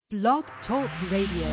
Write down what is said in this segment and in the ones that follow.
Blog Talk Radio.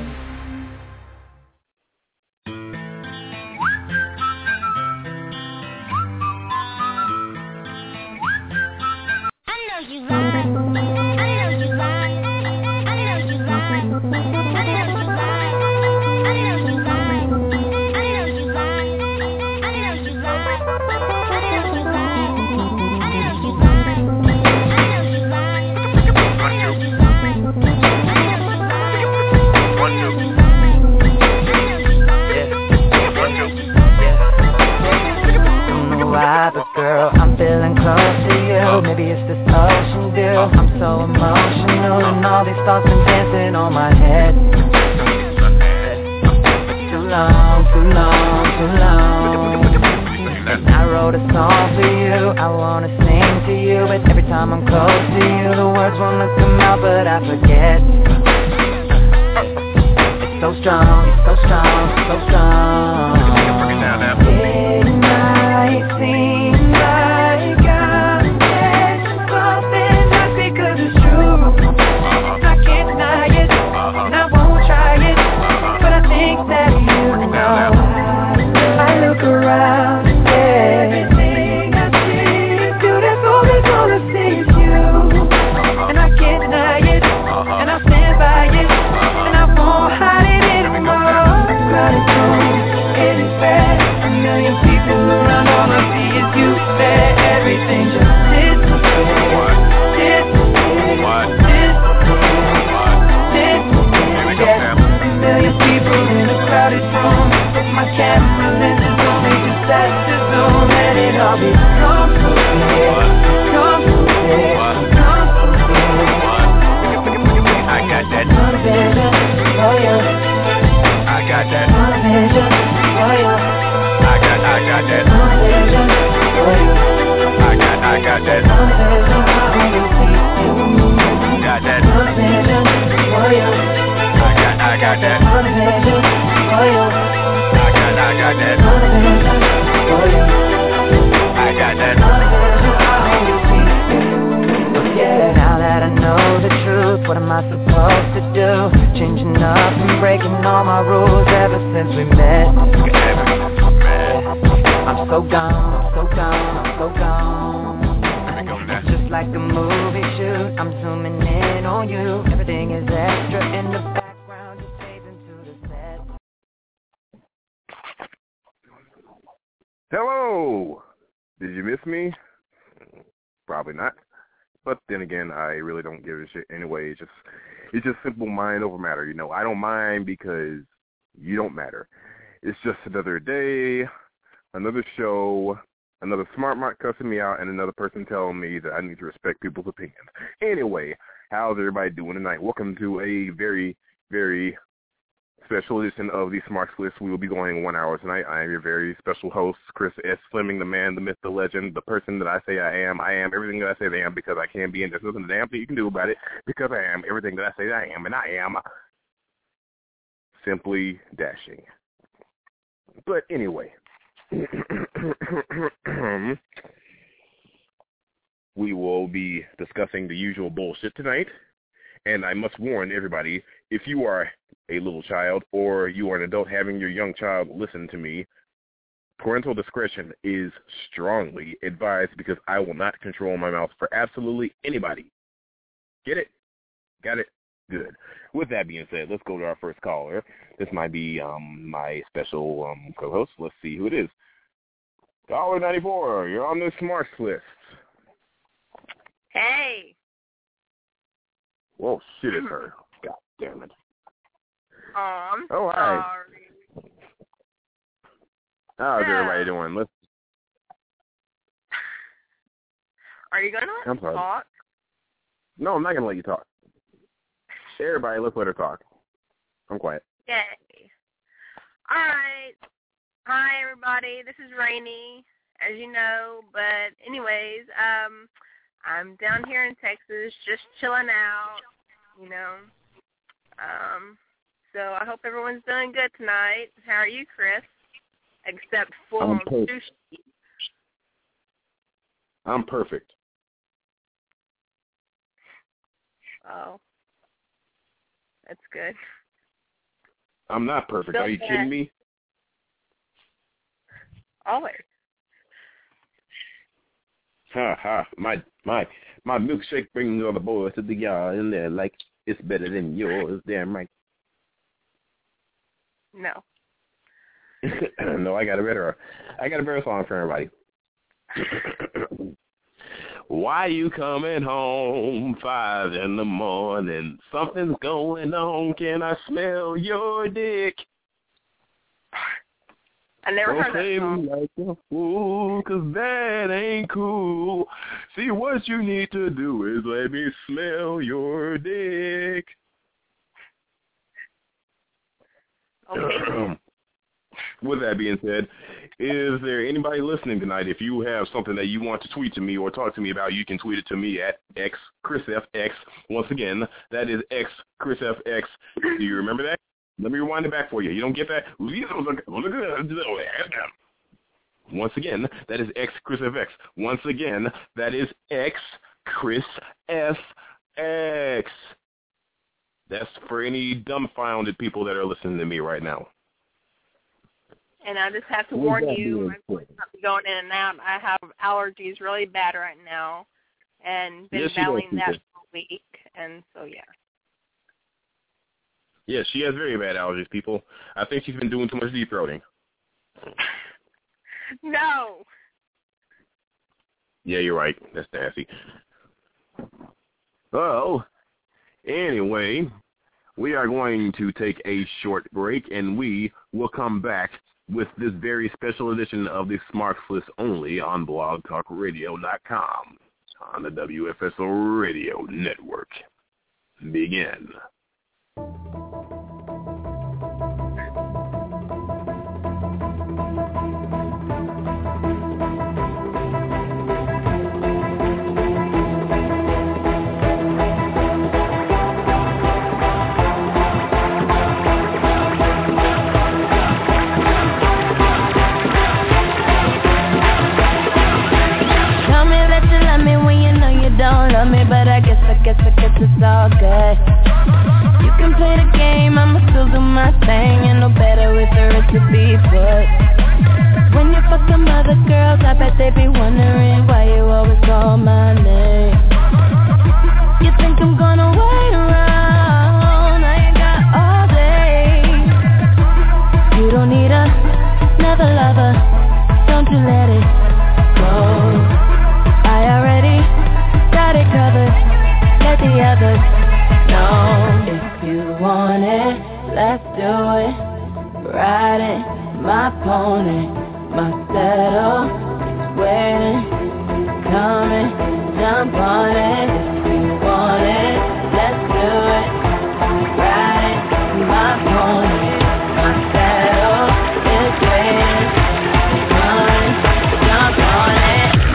But girl, I'm feeling close to you. Maybe it's this ocean view. I'm so emotional, and all these thoughts been dancing on my head. Too long, too long, too long. And I wrote a song for you. I wanna sing to you, but every time I'm close to you, the words wanna come out, but I forget. It's so strong, it's so strong, it's so strong. It might seem like I'm saying something not because it's true. I can't deny it, and I won't try it, but I think that you know. I look around and everything I see is beautiful, that's all I see is you. And I can't deny it, and I stand by it, and I won't hide it anymore. Crowded room, it is bad. A million people around, all I see is you there. Everything just disappears, disappears, disappears, yeah. A million people in a crowded room, but my camera lenses only just set the zoom. Let it all be come so clear, come so clear, come so clear. I got that motivation, oh yeah. I got that motivation, oh yeah. I got that motivation, oh yeah. I got that motivation, I only see you. got that Motivation, oh yeah. I got that Motivation, oh yeah. I got that Motivation, oh yeah. I got that Motivation, I only see you. Yeah. Now that I know the truth, what am I supposed to do? Changing up and breaking all my rules ever since we met. I'm so gone, I'm so gone, I'm so gone. It's just like a movie shoot, I'm zooming in on you. Everything is extra in the background, just fades into the set. Hello! Did you miss me? Probably not. But then again, I really don't give a shit anyway. It's just simple mind over matter, you know. I don't mind because you don't matter. It's just another day, another show, another smart mark cussing me out, and another person telling me that I need to respect people's opinions. Anyway, how's everybody doing tonight? Welcome to a very, very special edition of the Smarts List. We will be going 1 hour tonight. I am your very special host, Chris S. Fleming, the man, the myth, the legend, the person that I say I am. I am everything that I say I am because I can be, and there's nothing damn thing you can do about it because I am everything that I say I am, and I am simply dashing. But anyway, we will be discussing the usual bullshit tonight, and I must warn everybody, if you are a little child or you are an adult having your young child listen to me, parental discretion is strongly advised because I will not control my mouth for absolutely anybody. Get it? Got it? Good. With that being said, let's go to our first caller. This might be my special co-host. Let's see who it is. Caller 94, you're on the Smarts List. Hey. Whoa, shit, it's her. God damn it. I'm hi. sorry. How's everybody doing? Are you going to let me talk? No, I'm not going to let you talk. Everybody, let's let her talk. I'm quiet. Yay. All right. Hi, everybody. This is Rainey, as you know. But anyways, I'm down here in Texas just chilling out, you know. So I hope everyone's doing good tonight. How are you, Chris? Except for sushi. I'm perfect. Oh. That's good. I'm not perfect. Are you kidding me? Always. Ha ha. My milkshake brings all the boys to the yard and they're like, it's better than yours. Damn right. No. No, I got a better song for everybody. Why you coming home 5 a.m? Something's going on. Can I smell your dick? I never heard that song. Like a fool, 'cause that ain't cool. See, what you need to do is let me smell your dick. Okay. With that being said, is there anybody listening tonight? If you have something that you want to tweet to me or talk to me about, you can tweet it to me at xChrisFX. Once again, that is xChrisFX. Do you remember that? Let me rewind it back for you. You don't get that? Once again, that is xChrisFX. Once again, that is xChrisFX. That's for any dumbfounded people that are listening to me right now. And I just have to warn you, I'm going to be going in and out. I have allergies really bad right now, and been battling that for a week, and so yeah. Yeah, she has very bad allergies, people. I think she's been doing too much deep throating. No. Yeah, you're right. That's nasty. Oh, anyway, we are going to take a short break, and we will come back with this very special edition of the Smarkless only on blogtalkradio.com on the WFSO Radio Network. Begin. Don't love me, but I guess it's all good. You can play the game, I'ma still do my thing. And no better with the recipe, but when you fuck some other girls, I bet they be wondering why you always call my name. You think I'm gonna wait around? I ain't got all day. You don't need another lover, don't you let it go. I already got it covered, let the others know. If you want it, let's do it. Riding my pony, my saddle waiting, coming, jump on it. If you want it, let's do it. Riding my pony, my saddle is waiting, coming, jump on it.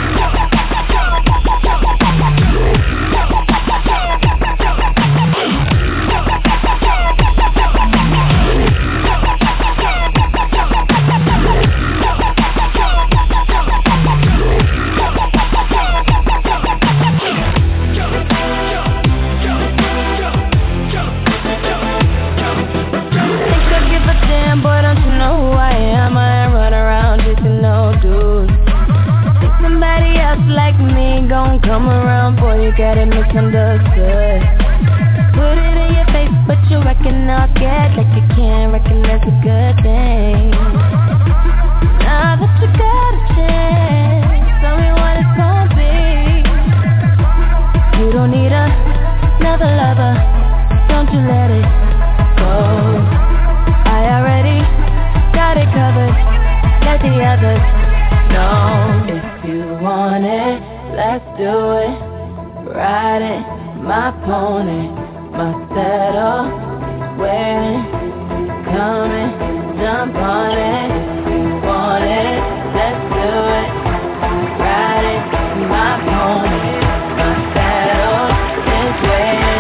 Come around, boy, you got it misunderstood. Put it in your face, but you reckon I'll get like you can't reckon that's a good thing. Now that you got a chance, tell me what it's gonna be. You don't need another lover, don't you let it go. I already got it covered, let the others know. If you want it, let's do it. Riding my pony, my saddle waiting, coming, jump on it. If you want it, let's do it. Riding my pony, my saddle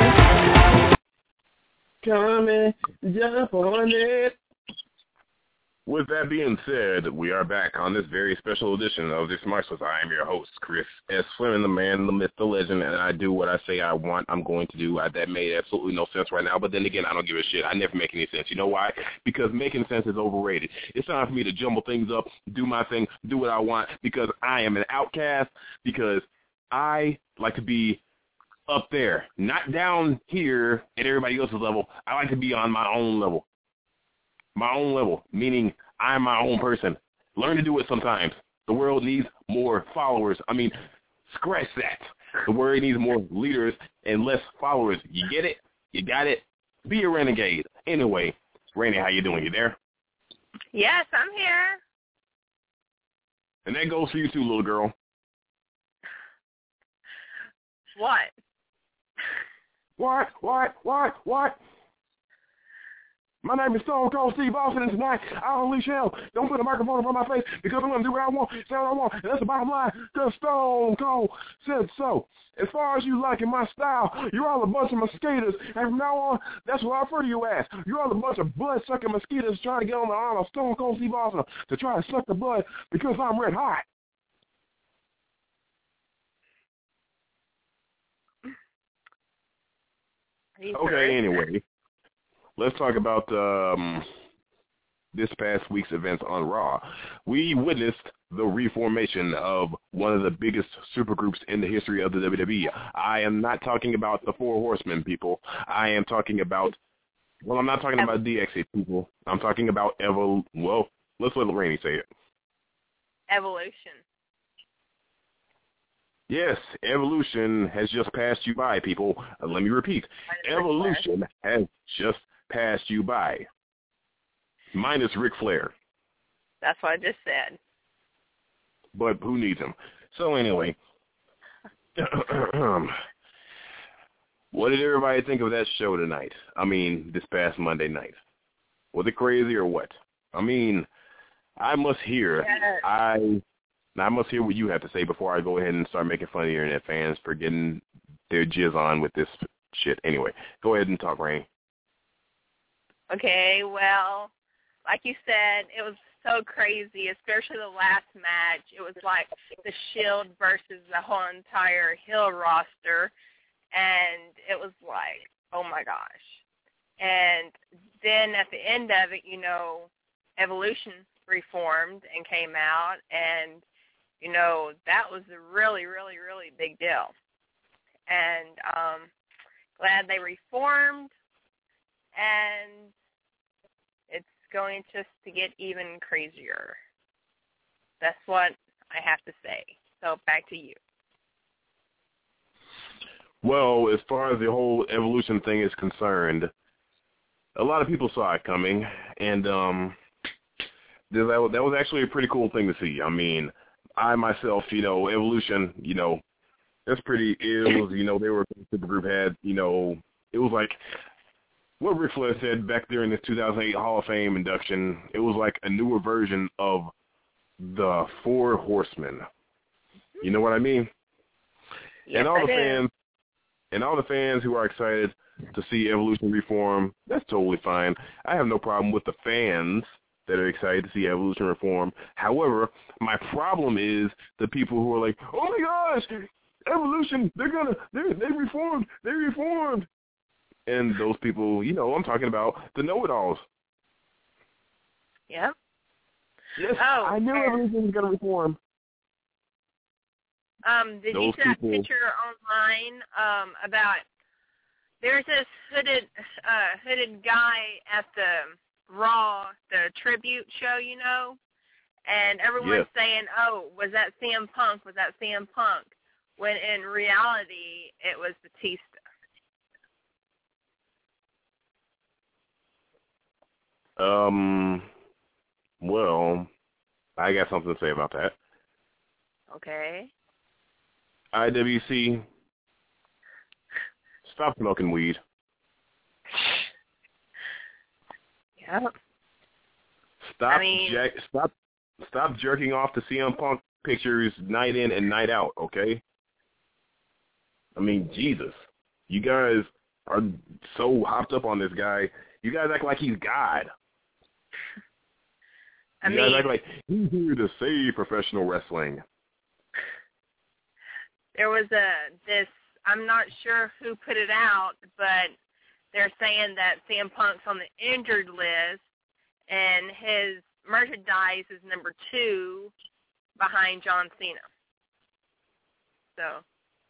is waiting, Coming, jump on it. With that being said, we are back on this very special edition of This Marshals. I am your host, Chris S. Fleming, the man, the myth, the legend, and I do what I say I want, I'm going to do. That made absolutely no sense right now, but then again, I don't give a shit. I never make any sense. You know why? Because making sense is overrated. It's time for me to jumble things up, do my thing, do what I want, because I am an outcast, because I like to be up there, not down here at everybody else's level. I like to be on my own level. My own level, meaning I'm my own person. Learn to do it sometimes. The world needs more followers. I mean, scratch that. The world needs more leaders and less followers. You get it? You got it? Be a renegade. Anyway, Rainey, how you doing? You there? Yes, I'm here. And that goes for you too, little girl. What? What? My name is Stone Cold Steve Austin, and tonight I'll unleash hell. Don't put a microphone in front of my face because I'm going to do what I want, say what I want, and that's the bottom line, because Stone Cold said so. As far as you liking my style, you're all a bunch of mosquitoes, and from now on, that's what I refer to you as. You're all a bunch of blood-sucking mosquitoes trying to get on the arm of Stone Cold Steve Austin to try to suck the blood because I'm red hot. Okay, anyway. Let's talk about this past week's events on Raw. We witnessed the reformation of one of the biggest supergroups in the history of the WWE. I am not talking about the Four Horsemen, people. I am talking about, well, I'm not talking about DX, people. I'm talking about well, let's let Rainey say it. Evolution. Yes, Evolution has just passed you by, people. Let me repeat. Evolution has just passed you by. Minus Ric Flair. That's what I just said. But who needs him? So anyway, what did everybody think of that show tonight? I mean, this past Monday night. Was it crazy or what? I mean, I must hear what you have to say before I go ahead and start making fun of your internet fans for getting their jizz on with this shit. Anyway, go ahead and talk, Rainey. Okay, well, like you said, it was so crazy, especially the last match. It was like the Shield versus the whole entire Hill roster, and it was like, oh my gosh. And then at the end of it, you know, Evolution reformed and came out, and, you know, that was a really, really, really big deal. And glad they reformed, and it's going just to get even crazier. That's what I have to say. So back to you. Well, as far as the whole Evolution thing is concerned, a lot of people saw it coming, and that was actually a pretty cool thing to see. I mean, I myself, you know, Evolution, you know, that's pretty, it was, you know, they were a supergroup, had, you know, it was like what Ric Flair said back during this 2008 Hall of Fame induction. It was like a newer version of the Four Horsemen. You know what I mean? Yes, and all the fans who are excited to see Evolution reform, that's totally fine. I have no problem with the fans that are excited to see Evolution reform. However, my problem is the people who are like, oh my gosh, Evolution, they reformed. And those people, you know, I'm talking about the know-it-alls. Yep. Yes, I knew Evolution was going to reform. Did you see that picture online about there's this hooded guy at the Raw, the tribute show, you know, and everyone's saying, oh, was that CM Punk? Was that CM Punk? When in reality, it was Batista. Well, I got something to say about that. Okay. IWC, stop smoking weed. Yep. Stop jerking off to CM Punk pictures night in and night out, okay? I mean, Jesus. You guys are so hopped up on this guy. You guys act like he's God. You guys act like he's here to save professional wrestling. There was I'm not sure who put it out, but they're saying that CM Punk's on the injured list, and his merchandise is number 2 behind John Cena. So.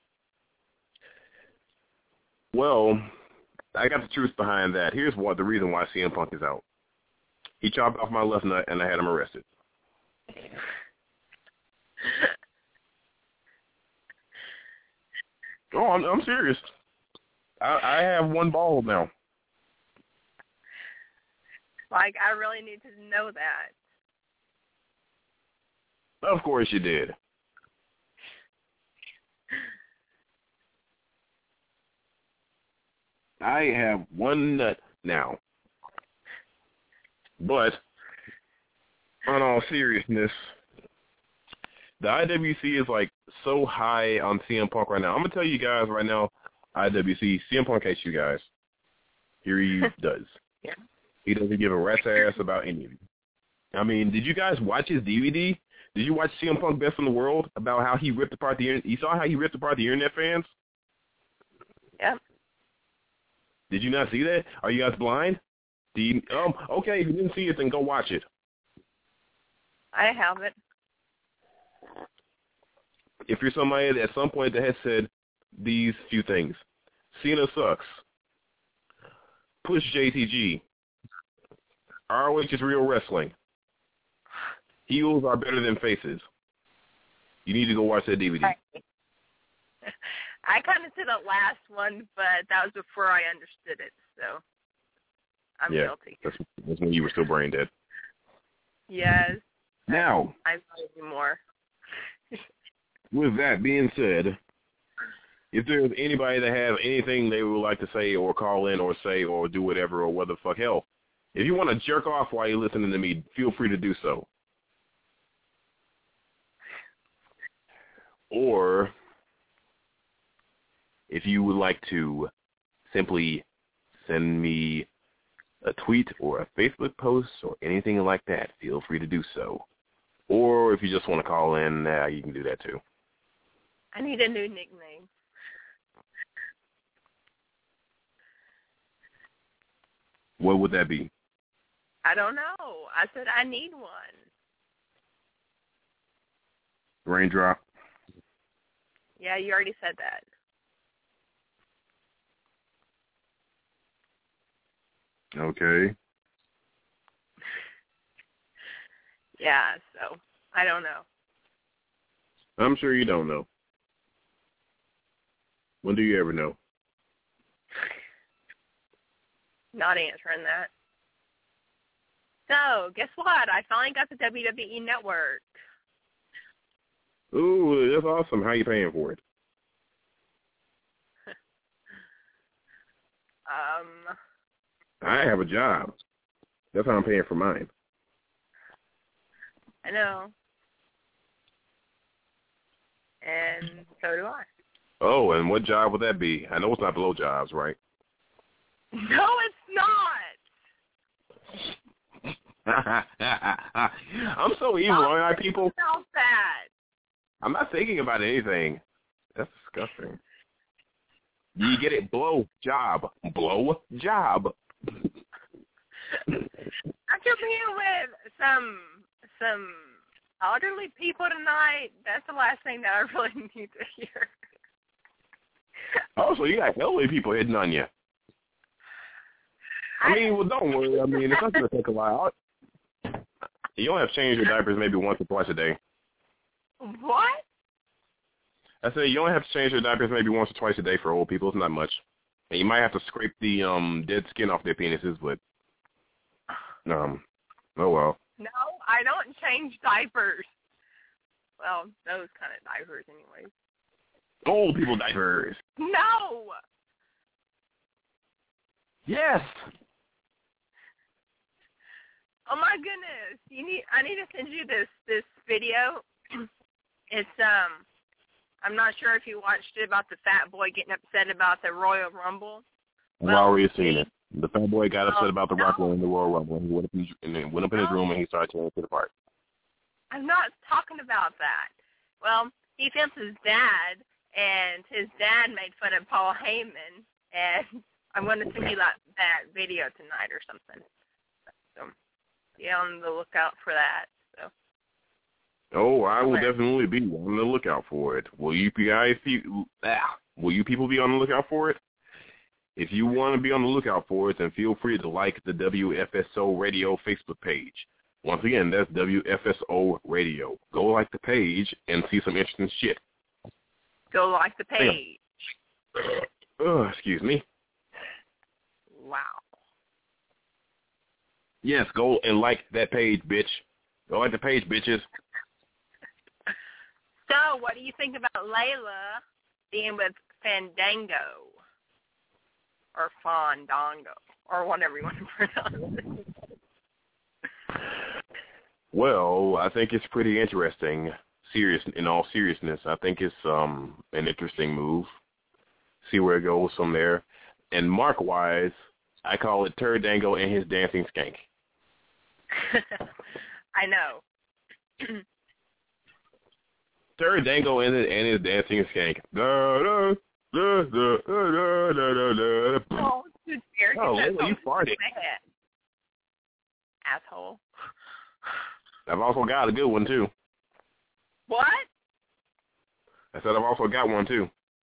Well, I got the truth behind that. Here's the reason why CM Punk is out. He chopped off my left nut, and I had him arrested. Oh, I'm serious. I have one ball now. Like, I really need to know that. Of course you did. I have one nut now. But, on all seriousness, the IWC is, like, so high on CM Punk right now. I'm going to tell you guys right now, IWC, CM Punk hates you guys. Here he does. Yeah. He doesn't give a rat's ass about any of you. I mean, did you guys watch his DVD? Did you watch CM Punk Best in the World about how he ripped apart the internet? You saw how he ripped apart the internet fans? Yep. Did you not see that? Are you guys blind? Okay, if you didn't see it, then go watch it. I haven't. If you're somebody that at some point that has said these few things, Cena sucks, push JTG, ROH is real wrestling, heels are better than faces, you need to go watch that DVD. I kind of said the last one, but that was before I understood it, so I'm guilty. That's when you were still brain dead. Yes. Now, I'm probably more. With that being said, if there's anybody that has anything they would like to say or call in or say or do whatever or what the fuck, hell, if you want to jerk off while you're listening to me, feel free to do so. Or if you would like to simply send me a tweet or a Facebook post or anything like that, feel free to do so. Or if you just want to call in, you can do that too. I need a new nickname. What would that be? I don't know. I said I need one. Raindrop? Yeah, you already said that. Okay. Yeah, so I don't know. I'm sure you don't know. When do you ever know? Not answering that. So, guess what? I finally got the WWE Network. Ooh, that's awesome. How are you paying for it? I have a job. That's how I'm paying for mine. I know. And so do I. Oh, and what job would that be? I know it's not blow jobs, right? No, it's not. I'm so evil, aren't I, people? About that. I'm not thinking about anything. That's disgusting. You get it? Blow job. Blow job. After being with some elderly people tonight, that's the last thing that I really need to hear. Oh, so you got elderly people hitting on you. I mean, well, don't worry. I mean, it's not going to take a while. You only have to change your diapers maybe once or twice a day. What? I said you only have to change your diapers maybe once or twice a day for old people. It's not much. And you might have to scrape the dead skin off their penises, but oh well. No, I don't change diapers. Well, those kind of diapers anyways. Old people diapers. No. Yes. Oh my goodness! I need to send you this video. It's I'm not sure if you watched it about the fat boy getting upset about the Royal Rumble. Well, where you seen it? The fat boy got upset about the Rock winning the Royal Rumble, and he went up in his room and he started tearing it apart. I'm not talking about that. Well, he filmed his dad, and his dad made fun of Paul Heyman, and I'm going to send you that video tonight or something. So be on the lookout for that. So. Oh, I will definitely be on the lookout for it. Will you people be on the lookout for it? If you want to be on the lookout for it, then feel free to like the WFSO Radio Facebook page. Once again, that's WFSO Radio. Go like the page and see some interesting shit. Go like the page. Excuse me. Wow. Yes, go and like that page, bitch. Go like the page, bitches. So, what do you think about Layla being with Fandango? Or Fandango, or whatever you want to pronounce it. Well, I think it's pretty interesting. In all seriousness, I think it's an interesting move. See where it goes from there. And mark-wise, I call it Turdango and his dancing skank. I know. Turdango and his dancing skank. Oh, dude, Eric, oh, you farted. Asshole. I've also got a good one, too. What? I said I've also got one, too.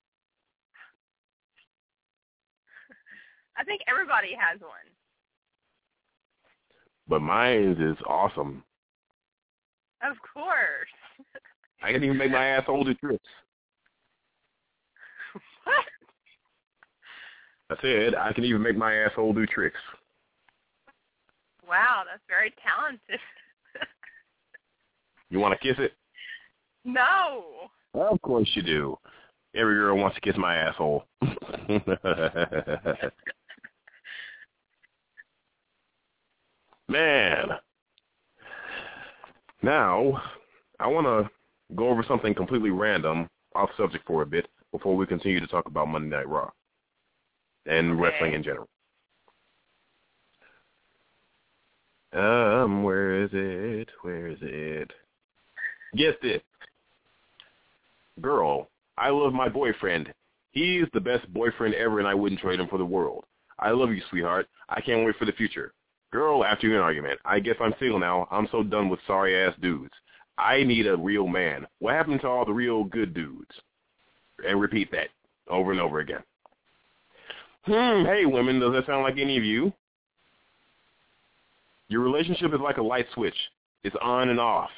I think everybody has one. But mine is awesome. Of course. I can even make my asshole do tricks. What? I said I can even make my asshole do tricks. Wow, that's very talented. You want to kiss it? No. Well, of course you do. Every girl wants to kiss my asshole. Man. Now, I want to go over something completely random, off subject for a bit, before we continue to talk about Monday Night Raw and wrestling in general. Where is it? Guess this. Girl, I love my boyfriend. He's the best boyfriend ever, and I wouldn't trade him for the world. I love you, sweetheart. I can't wait for the future. Girl, after an argument, I guess I'm single now. I'm so done with sorry-ass dudes. I need a real man. What happened to all the real good dudes? And repeat that over and over again. Hey, women, does that sound like any of you? Your relationship is like a light switch. It's on and off.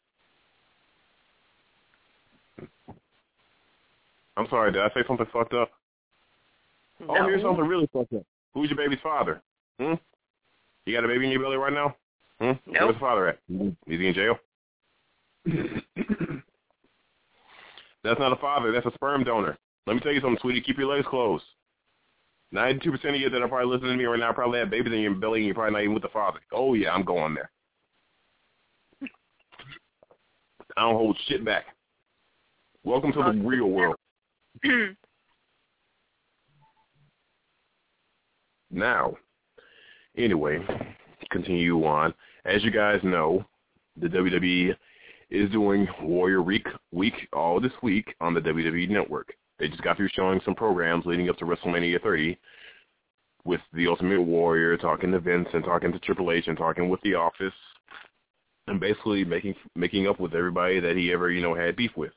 I'm sorry, did I say something fucked up? No. Oh, here's something really fucked up. Who's your baby's father? You got a baby in your belly right now? Nope. Where's the father at? Is he in jail? That's not a father. That's a sperm donor. Let me tell you something, sweetie. Keep your legs closed. 92% of you that are probably listening to me right now probably have babies in your belly and you're probably not even with the father. Oh, yeah, I'm going there. I don't hold shit back. Welcome to the real world. Now, anyway, continue on. As you guys know, the WWE is doing Warrior Week all this week on the WWE Network. They just got through showing some programs leading up to WrestleMania 30 with the Ultimate Warrior, talking to Vince and talking to Triple H and talking with The Office and basically making up with everybody that he ever, had beef with.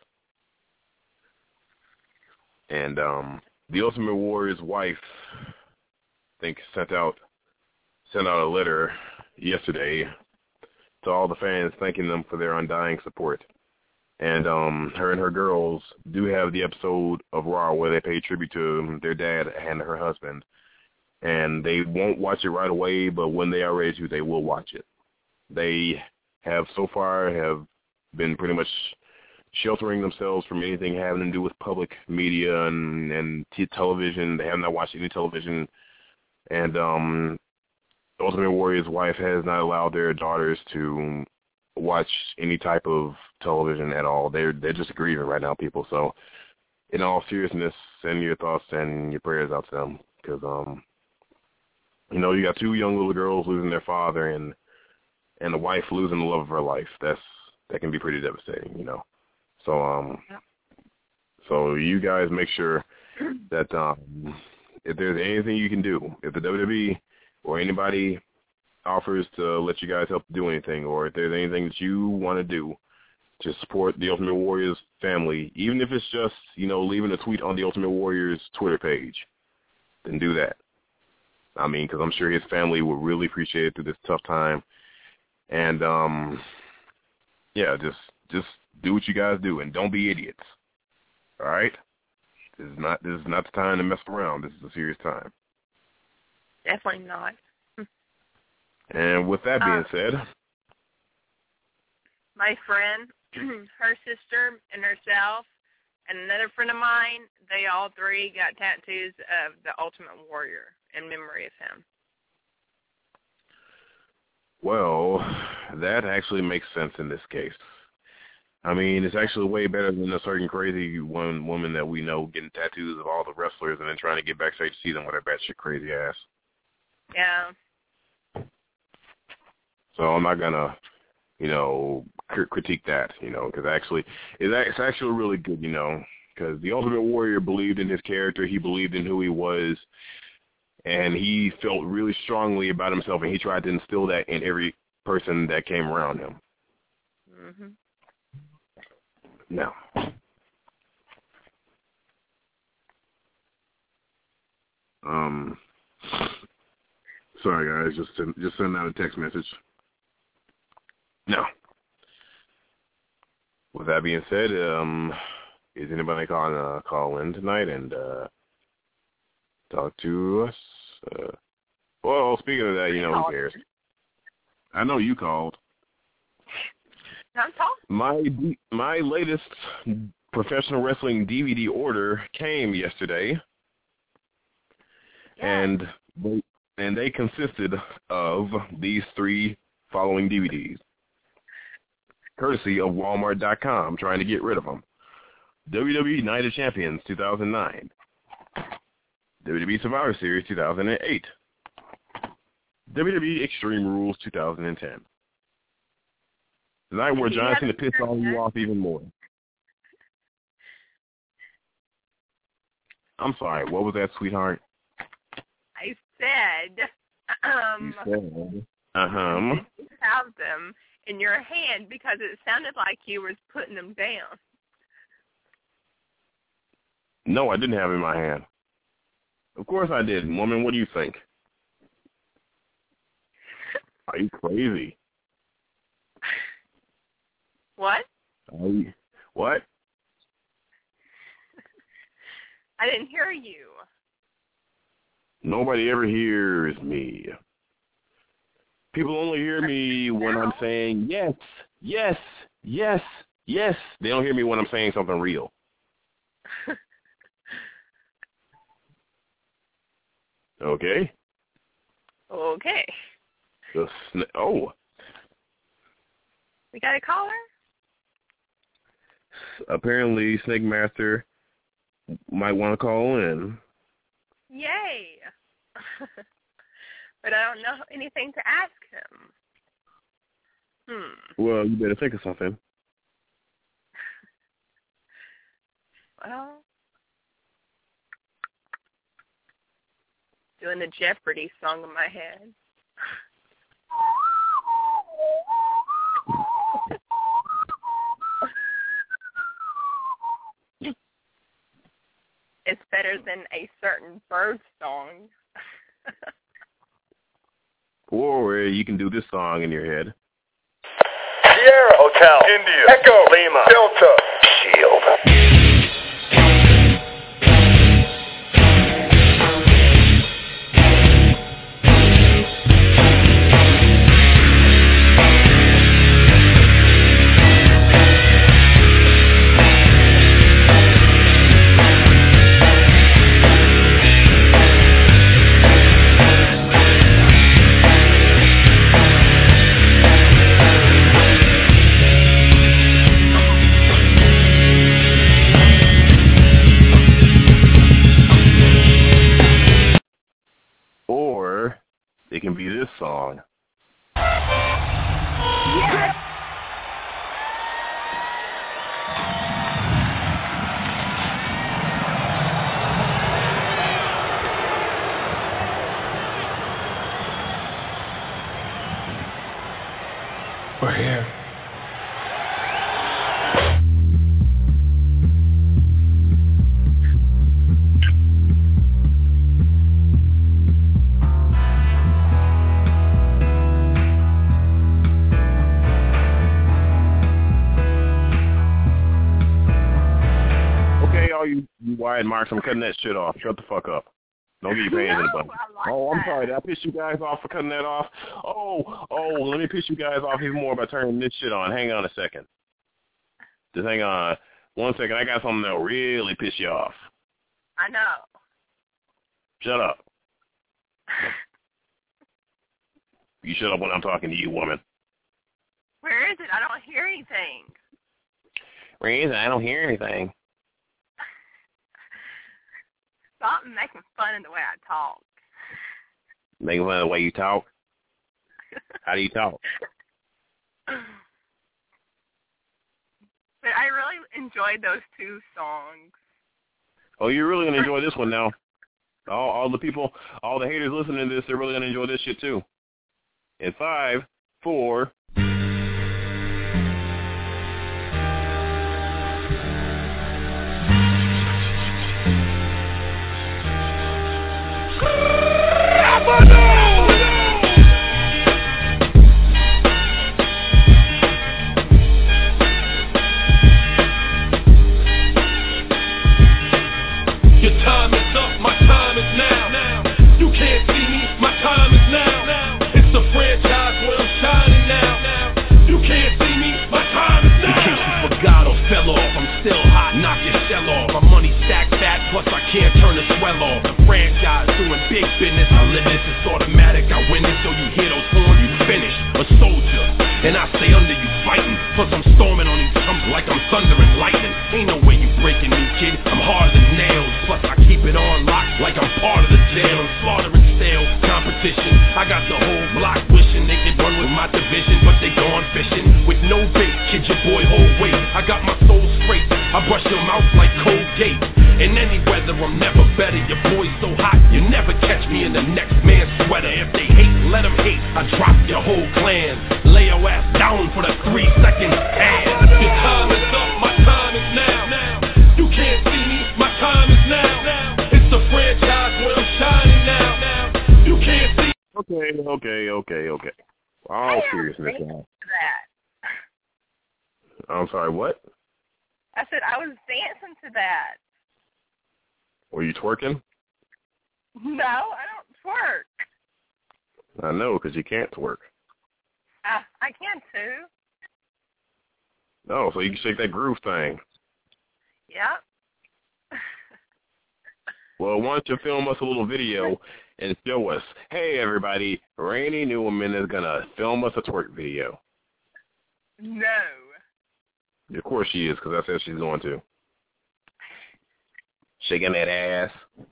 And the Ultimate Warrior's wife, I think, sent out a letter yesterday to all the fans thanking them for their undying support. And her and her girls do have the episode of Raw where they pay tribute to their dad and her husband. And they won't watch it right away, but when they are ready to, they will watch it. They have so far been pretty much sheltering themselves from anything having to do with public media and television. They have not watched any television. And Ultimate Warrior's wife has not allowed their daughters to watch any type of television at all. They're just grieving right now, people. So, in all seriousness, send your thoughts and your prayers out to them because You know, you got 2 young little girls losing their father and the wife losing the love of her life. That can be pretty devastating, you know. So so you guys make sure that if there's anything you can do, if the WWE or anybody offers to let you guys help do anything, or if there's anything that you want to do to support the Ultimate Warriors family, even if it's just, you know, leaving a tweet on the Ultimate Warriors Twitter page, then do that. I mean, because I'm sure his family will really appreciate it through this tough time. And, yeah, just do what you guys do, and don't be idiots. All right? This is not the time to mess around. This is a serious time. Definitely not. And with that being said, my friend, her sister, and herself, and another friend of mine, they all 3 got tattoos of the Ultimate Warrior in memory of him. well, that actually makes sense in this case. I mean, it's actually way better than a certain crazy one woman that we know getting tattoos of all the wrestlers and then trying to get backstage to see them with her batshit crazy ass. Yeah. So I'm not gonna, you know, critique that, you know, because actually, it's actually really good, you know, because the Ultimate Warrior believed in his character, he believed in who he was, and he felt really strongly about himself, and he tried to instill that in every person that came around him. Mhm. Now, sorry guys, just send out a text message. Now, with that being said, is anybody gonna call in tonight and talk to us? Well, speaking of that, you know, who cares? I know you called. I'm talking. My latest professional wrestling DVD order came yesterday, and they consisted of these 3 following DVDs, courtesy of Walmart.com, trying to get rid of them: WWE Night of Champions 2009, WWE Survivor Series 2008, WWE Extreme Rules 2010. The night where John Cena pissed all you off even more. I'm sorry, what was that, sweetheart? I said, You said, you have them in your hand because it sounded like you were putting them down. No, I didn't have it in my hand. Of course I didn't. Woman, what do you think? Are you crazy? What? What? I didn't hear you. Nobody ever hears me. People only hear me when I'm saying yes, yes, yes, yes. They don't hear me when I'm saying something real. Okay? Okay. Oh. We got a caller? Apparently, Snake Master might want to call in. Yay. But I don't know anything to ask him. Well, you better think of something. Well, doing the Jeopardy song in my head. It's better than a certain bird song. Or you can do this song in your head. Sierra Hotel India Echo Lima Delta Shield. song. Yeah. We're here. Okay, all you wide marks, I'm cutting that shit off. Shut the fuck up. Don't get your hands in the butt. Like I'm that. sorry. Did I piss you guys off for cutting that off? Oh, let me piss you guys off even more by turning this shit on. Hang on a second. Just hang on. 1 second. I got something that'll really piss you off. I know. Shut up. You shut up when I'm talking to you, woman. Where is it? I don't hear anything. Reason I don't hear anything. Stop making fun of the way I talk. Making fun of the way you talk? How do you talk? But I really enjoyed those two songs. Oh, you're really gonna enjoy this one now. All the people, all the haters listening to this, they're really gonna enjoy this shit too. In 5, 4. Your time is up, my time is now. You can't see me, my time is now. It's the franchise where I'm shining now. You can't see me, my time is now. In case you forgot or fell off, I'm still hot, knock your shell off. My money stacked fat, plus I can't turn the swell off. The franchise doing big business, I live this, it's automatic. I win it, so you hear those horns, you finished. A soldier, and I stay under you fighting. Plus I'm storming on these chumps like I'm thunder and lightning. Ain't no way you breaking me, kid, I'm harder than nails. Plus I keep it on lock like I'm part of the jail. I'm slaughtering stale competition. I got the whole block wishing they could run with my division, but they gone fishing with no bait. Kid, your boy hold weight. I got my soul straight. I brush your mouth like Colgate. In any weather, I'm never better. Your boy's so hot, you never catch me in the next man's sweater. If they hate, let them hate. I drop your whole clan. Lay your ass down for the 3-second stand. Your time is up, my time is now. You can't see me, my time is now. It's the franchise where I'm shining now. You can't see. Okay. All seriousness now. That. I'm sorry, what? I said I was dancing to that. Were you twerking? No, I don't twerk. I know, because you can't twerk. I can too. No, so you can shake that groove thing. Yep. Well, why don't you film us a little video and show us, hey, everybody, Rainy Newman is going to film us a twerk video. No. Of course she is, because that's what she's going to. Shaking that ass.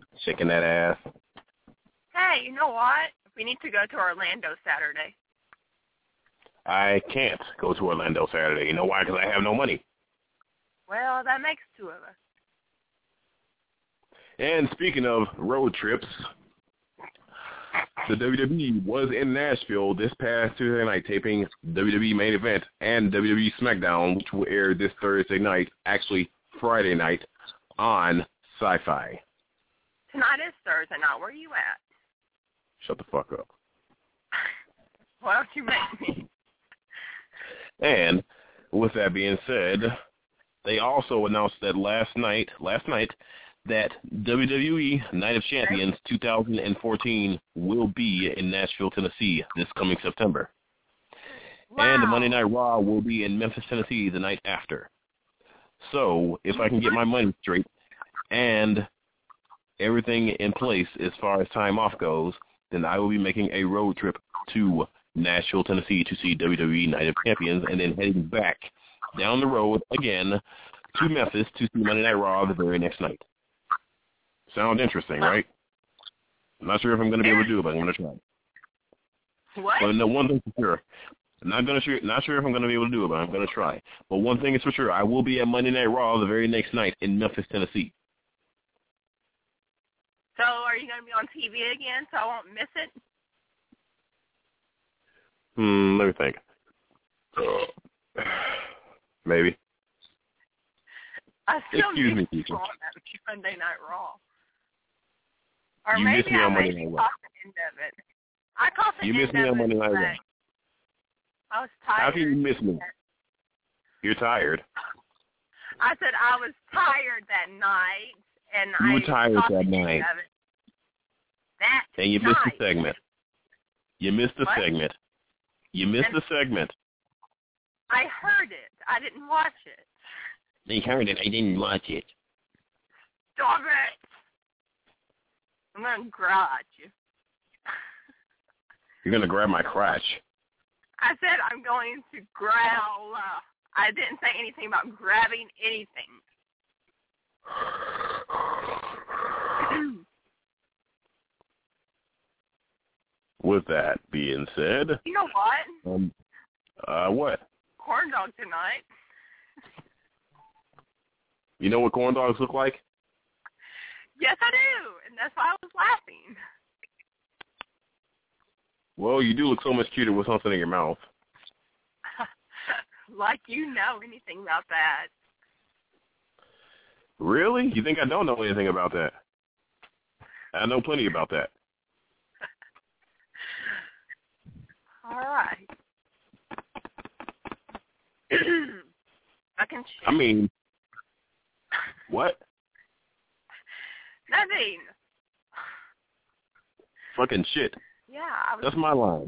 Hey, you know what? We need to go to Orlando Saturday. I can't go to Orlando Saturday. You know why? Because I have no money. Well, that makes two of us. And speaking of road trips, the WWE was in Nashville this past Tuesday night taping WWE Main Event and WWE SmackDown, which will air this Thursday night, actually Friday night, on Sci-Fi. Tonight is Thursday night. Where are you at? Shut the fuck up. Why don't you make me? And with that being said, they also announced that last night that WWE Night of Champions 2014 will be in Nashville, Tennessee this coming September. Wow. And Monday Night Raw will be in Memphis, Tennessee the night after. So if I can get my money straight and everything in place as far as time off goes, then I will be making a road trip to Nashville, Tennessee to see WWE Night of Champions and then heading back down the road again to Memphis to see Monday Night Raw the very next night. Sounds interesting, right? I'm not sure if I'm going to be able to do it, but I'm going to try. What? But no, one thing for sure. Not sure if I'm gonna be able to do it, but I'm gonna try. But one thing is for sure, I will be at Monday Night Raw the very next night in Memphis, Tennessee. So are you going to be on TV again so I won't miss it? Let me think. Maybe. I still Excuse me, miss teacher. you on that Monday Night Raw. Or You maybe missed me on Monday Night Raw. caught the end of it. I caught the You end missed me of on it. Monday Night Raw. I was tired. How can you miss me? You're tired. I said I was tired that night, and You were I tired caught that the end night. of it. That And you missed the night. segment. You missed the What? segment. You missed the segment. I heard it. I didn't watch it. They heard it. I didn't watch it. Stop it. I'm going to garage you. You're going to grab my crotch. I said I'm going to growl. I didn't say anything about grabbing anything. With that being said, You know what? what? Corn dog tonight. You know what corn dogs look like? Yes, I do, and that's why I was laughing. Well, you do look so much cuter with something in your mouth. Like you know anything about that. Really? You think I don't know anything about that? I know plenty about that. All right. I can check. I mean, what? Nothing. Fucking shit. Yeah, I was. That's my line.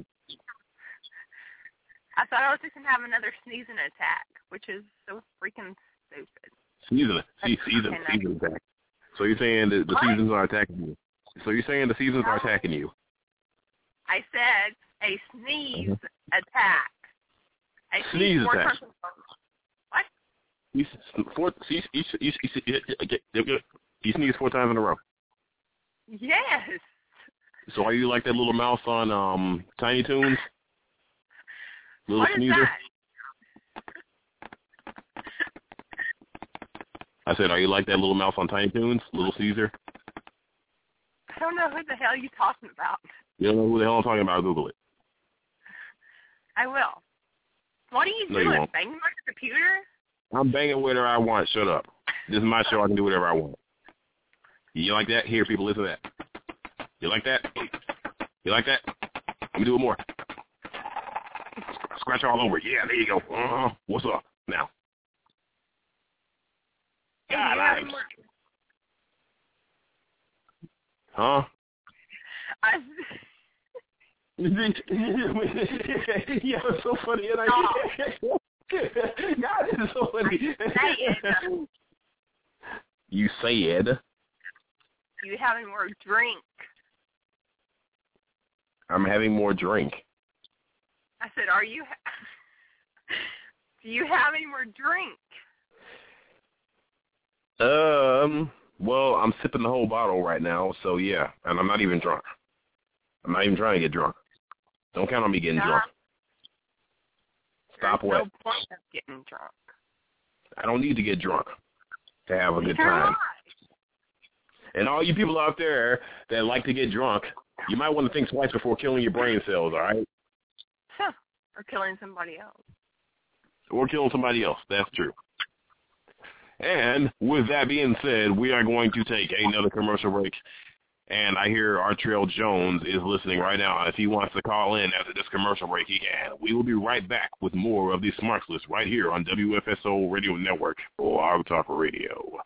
I thought I was just gonna have another sneezing attack, which is so freaking stupid. Season Okay, attack. So you're saying that the What? seasons are attacking you? So you're saying the seasons are attacking you? I said a sneeze attack. I Sneeze four attack. times in a row. What? You sneeze 4 times in a row. Yes. So are you like that little mouse on Tiny Toons? Little What is sneezer? that? I said, are you like that little mouse on Tiny Toons? Little Caesar? I don't know who the hell you're talking about. You don't know who the hell I'm talking about? Google it. I will. What are you No, you doing? won't. Banging my computer? I'm banging whatever I want. Shut up. This is my show. I can do whatever I want. You like that? Here, people, listen to that. You like that? You like that? Let me do it more. Scratch all over. Yeah, there you go. What's up now? Hey, God, you having more- Huh? I- Yeah, it's so funny. And God, it's so funny. You said You having more drink? I'm having more drink. I said, are you? Do you have any more drink? Well, I'm sipping the whole bottle right now, so yeah, and I'm not even drunk. I'm not even trying to get drunk. Don't count on me getting drunk. Stop There's what? no point of getting drunk. I don't need to get drunk to have a good You're time. right. And all you people out there that like to get drunk, you might want to think twice before killing your brain cells, all right? Huh. Or killing somebody else. Or killing somebody else. That's true. And with that being said, we are going to take another commercial break. And I hear Artrell Jones is listening right now. If he wants to call in after this commercial break, he can. We will be right back with more of the Smarts List right here on WFSO Radio Network or Our Talk Radio.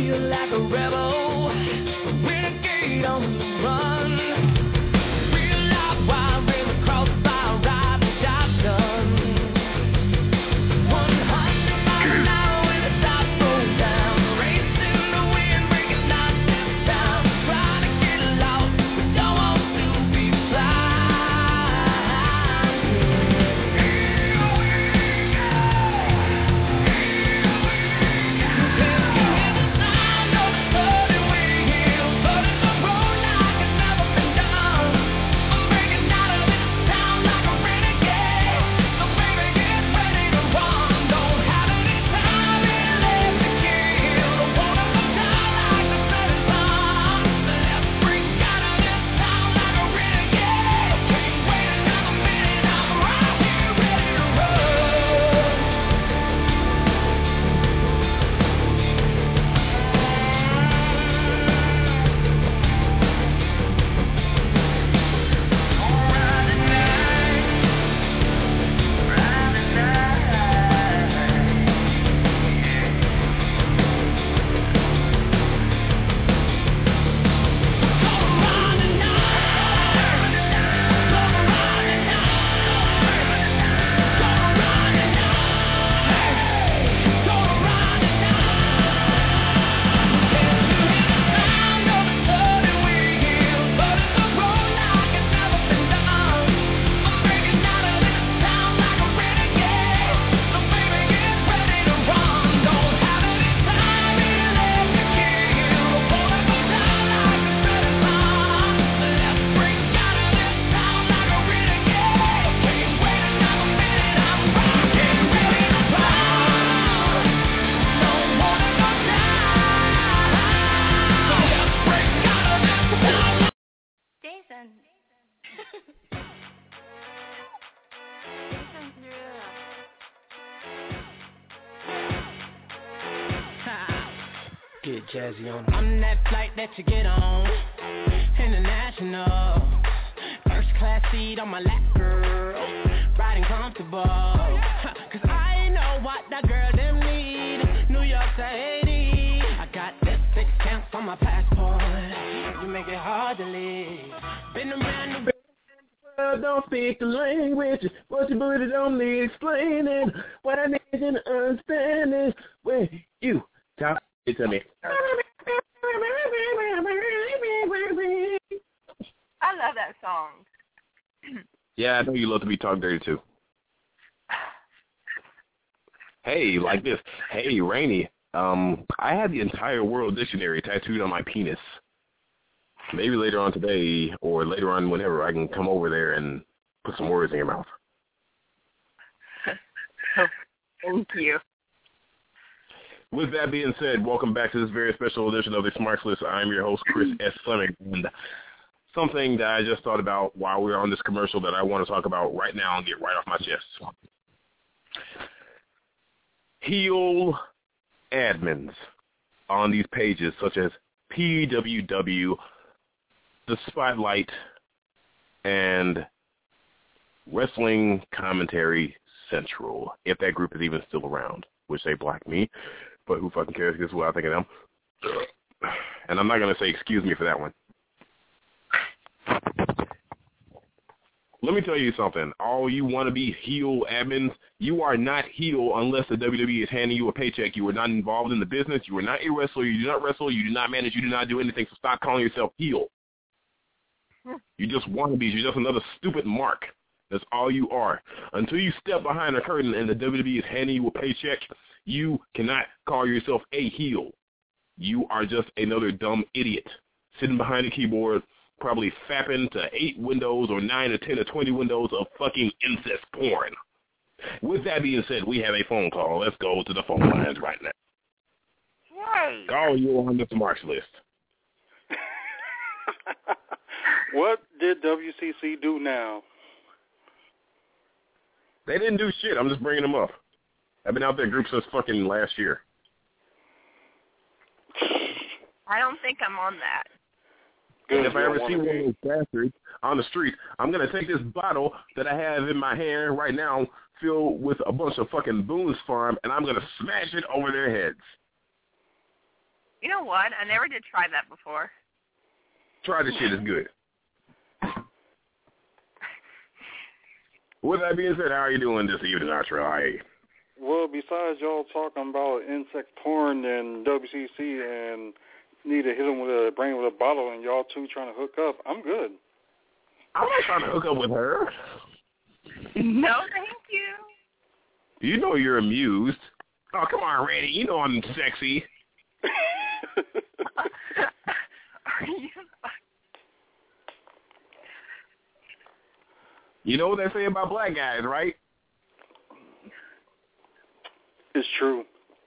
feel like a rebel, a renegade on the run. Real life wild river across the fire, rifle shotgun. 100 miles an hour with the top rolled down, racing the wind, breaking knots in town. Trying to get lost, we don't want to be blind. Get jazzy on. I'm that flight that you get on, international, first class seat on my lap, girl, riding comfortable, cause I know what that girl them need, New York to Haiti, I got that 6 counts on my passport, you make it hard to leave, been around the don't speak the language. What you booty don't need explaining. What I need you to understand is when you talk it to me. I love that song. Yeah, I know you love to be talked dirty too. Hey, like this. Hey, Rainy. I had the entire World Dictionary tattooed on my penis. Maybe later on today or later on whenever I can come over there and put some words in your mouth. Thank you. With that being said, welcome back to this very special edition of the Smarts List. I'm your host, Chris S. Fleming. And something that I just thought about while we were on this commercial that I want to talk about right now and get right off my chest. Heel admins on these pages such as PWW, The Spotlight, and Wrestling Commentary Central, if that group is even still around, which they blocked me, but who fucking cares? This is what I think of them. And I'm not going to say excuse me for that one. Let me tell you something. All you want to be heel admins, you are not heel unless the WWE is handing you a paycheck. You are not involved in the business. You are not a wrestler. You do not wrestle. You do not manage. You do not do anything. So stop calling yourself heel. You just wannabes. You're just another stupid mark. That's all you are. Until you step behind a curtain and the WWE is handing you a paycheck, you cannot call yourself a heel. You are just another dumb idiot sitting behind a keyboard, probably fapping to 8 windows or 9 or 10 or 20 windows of fucking incest porn. With that being said, we have a phone call. Let's go to the phone lines right now. Yay! Call you on the Smarts List. What did WCC do now? They didn't do shit. I'm just bringing them up. I've been out there group since fucking last year. I don't think I'm on that. And if I ever see one of those bastards on the street, I'm going to take this bottle that I have in my hand right now filled with a bunch of fucking Boone's Farm, and I'm going to smash it over their heads. You know what? I never did try that before. Try this shit. It's good. With that being said, how are you doing this evening, Archer? Well, besides y'all talking about insect porn and WCC and need to hit them with a brain with a bottle and y'all two trying to hook up, I'm good. I'm not trying to hook up with her. No, thank you. You know you're amused. Oh, come on, Randy. You know I'm sexy. Are you? You know what they say about black guys, right? It's true.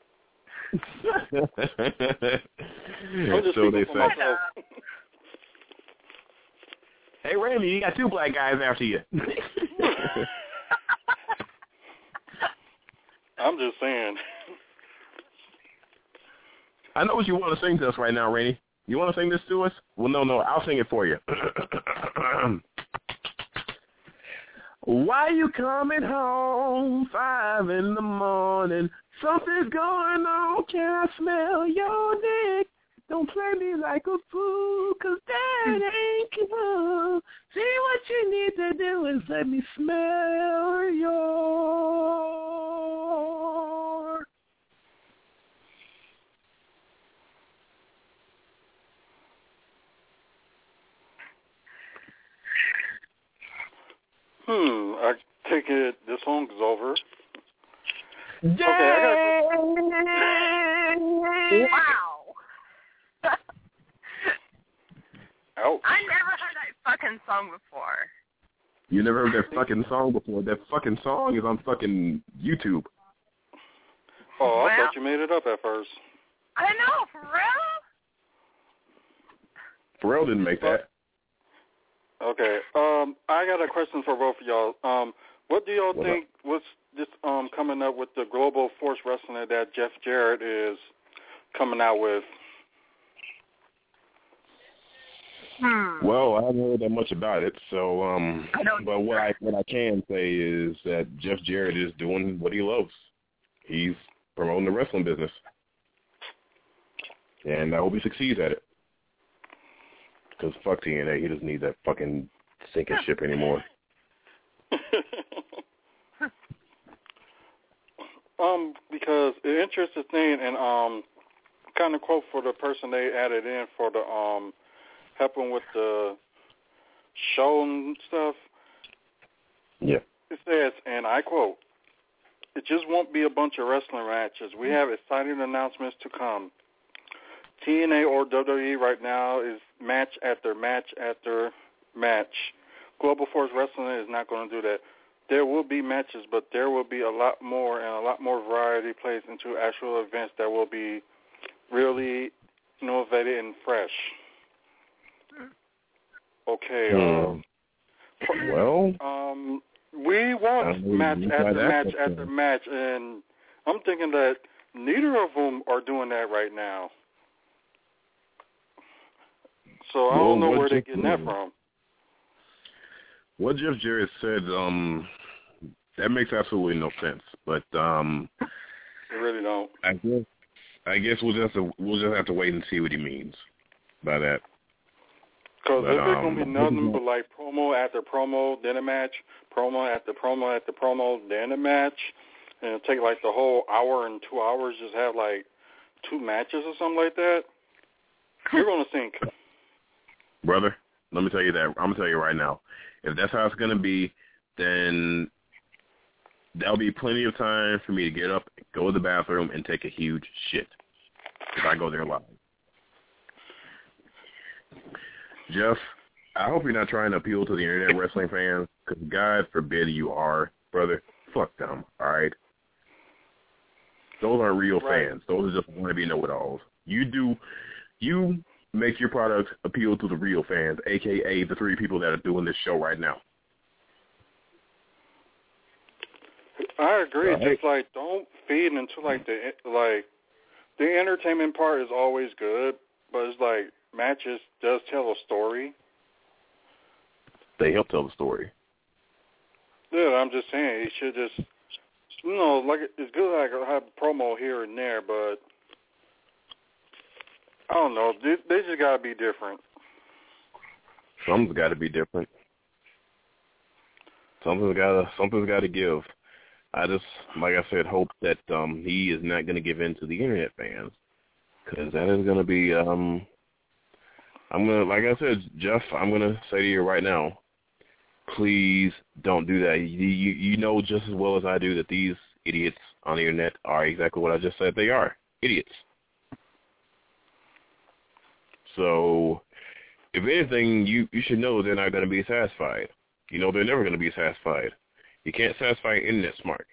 So they say. Hey, Randy, you got two black guys after you. I'm just saying. I know what you want to sing to us right now, Randy. You want to sing this to us? Well, no, I'll sing it for you. Why you coming home 5 in the morning? Something's going on, can I smell your dick? Don't play me like a fool, 'cause that ain't cool. See, what you need to do is let me smell your... I take it this song is over. Yeah. Okay, Wow. Ouch. I never heard that fucking song before. You never heard that fucking song before. That fucking song is on fucking YouTube. Oh, I thought you made it up at first. I know, for real? Pharrell didn't make that. Okay. I got a question for both of y'all. What do y'all think was this coming up with the Global Force Wrestling that Jeff Jarrett is coming out with? Well, I haven't heard that much about it, so but what I can say is that Jeff Jarrett is doing what he loves. He's promoting the wrestling business. And I hope he succeeds at it. Because fuck TNA, he doesn't need that fucking sinking ship anymore. Because the interesting thing, and kind of quote for the person they added in for the helping with the show and stuff. Yeah. It says, and I quote, "It just won't be a bunch of wrestling matches. We have exciting announcements to come. TNA or WWE right now is match after match after match. Global Force Wrestling is not going to do that. There will be matches, but there will be a lot more and a lot more variety placed into actual events that will be really innovative and fresh." Okay. Well, we want match after match after match, and I'm thinking that neither of them are doing that right now. So I don't know where they're getting that from. What Jeff Jarrett said, that makes absolutely no sense. But They really don't. I guess we'll just have to wait and see what he means by that. Because if there's going to be nothing but like promo after promo, then a match, promo after promo after promo, then a match, and it'll take like the whole hour and 2 hours, just have like 2 matches or something like that, you're going to sink. Brother, let me tell you that. I'm going to tell you right now. If that's how it's going to be, then there'll be plenty of time for me to get up, go to the bathroom, and take a huge shit if I go there live. Jeff, I hope you're not trying to appeal to the internet wrestling fans, because God forbid you are, brother. Fuck them, all right? Those aren't real fans. Those are just wannabe know-it-alls. You make your product appeal to the real fans, a.k.a. the 3 people that are doing this show right now. I agree. Right. Just like don't feed into like the entertainment part is always good, but it's like matches does tell a story. They help tell the story. Yeah, I'm just saying he should just like it's good like have a promo here and there, but I don't know. They just got to be different. Something's got to be different. Something's got to give. I just, like I said, hope that he is not going to give in to the internet fans, because that is going to be. I'm gonna, like I said, Jeff, I'm gonna say to you right now, please don't do that. You know just as well as I do that these idiots on the internet are exactly what I just said they are, idiots. So, if anything, you should know they're not going to be satisfied. You know they're never going to be satisfied. You can't satisfy an internet smart.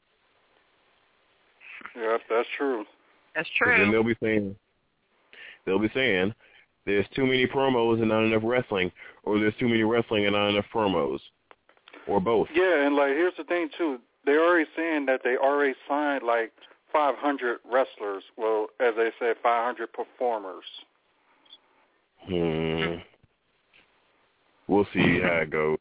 Yeah, that's true. That's true. Then they'll be saying, there's too many promos and not enough wrestling, or there's too many wrestling and not enough promos, or both. Yeah, and like here's the thing too. They're already saying that they already signed like 500 wrestlers. Well, as they said, 500 performers. We'll see how it goes.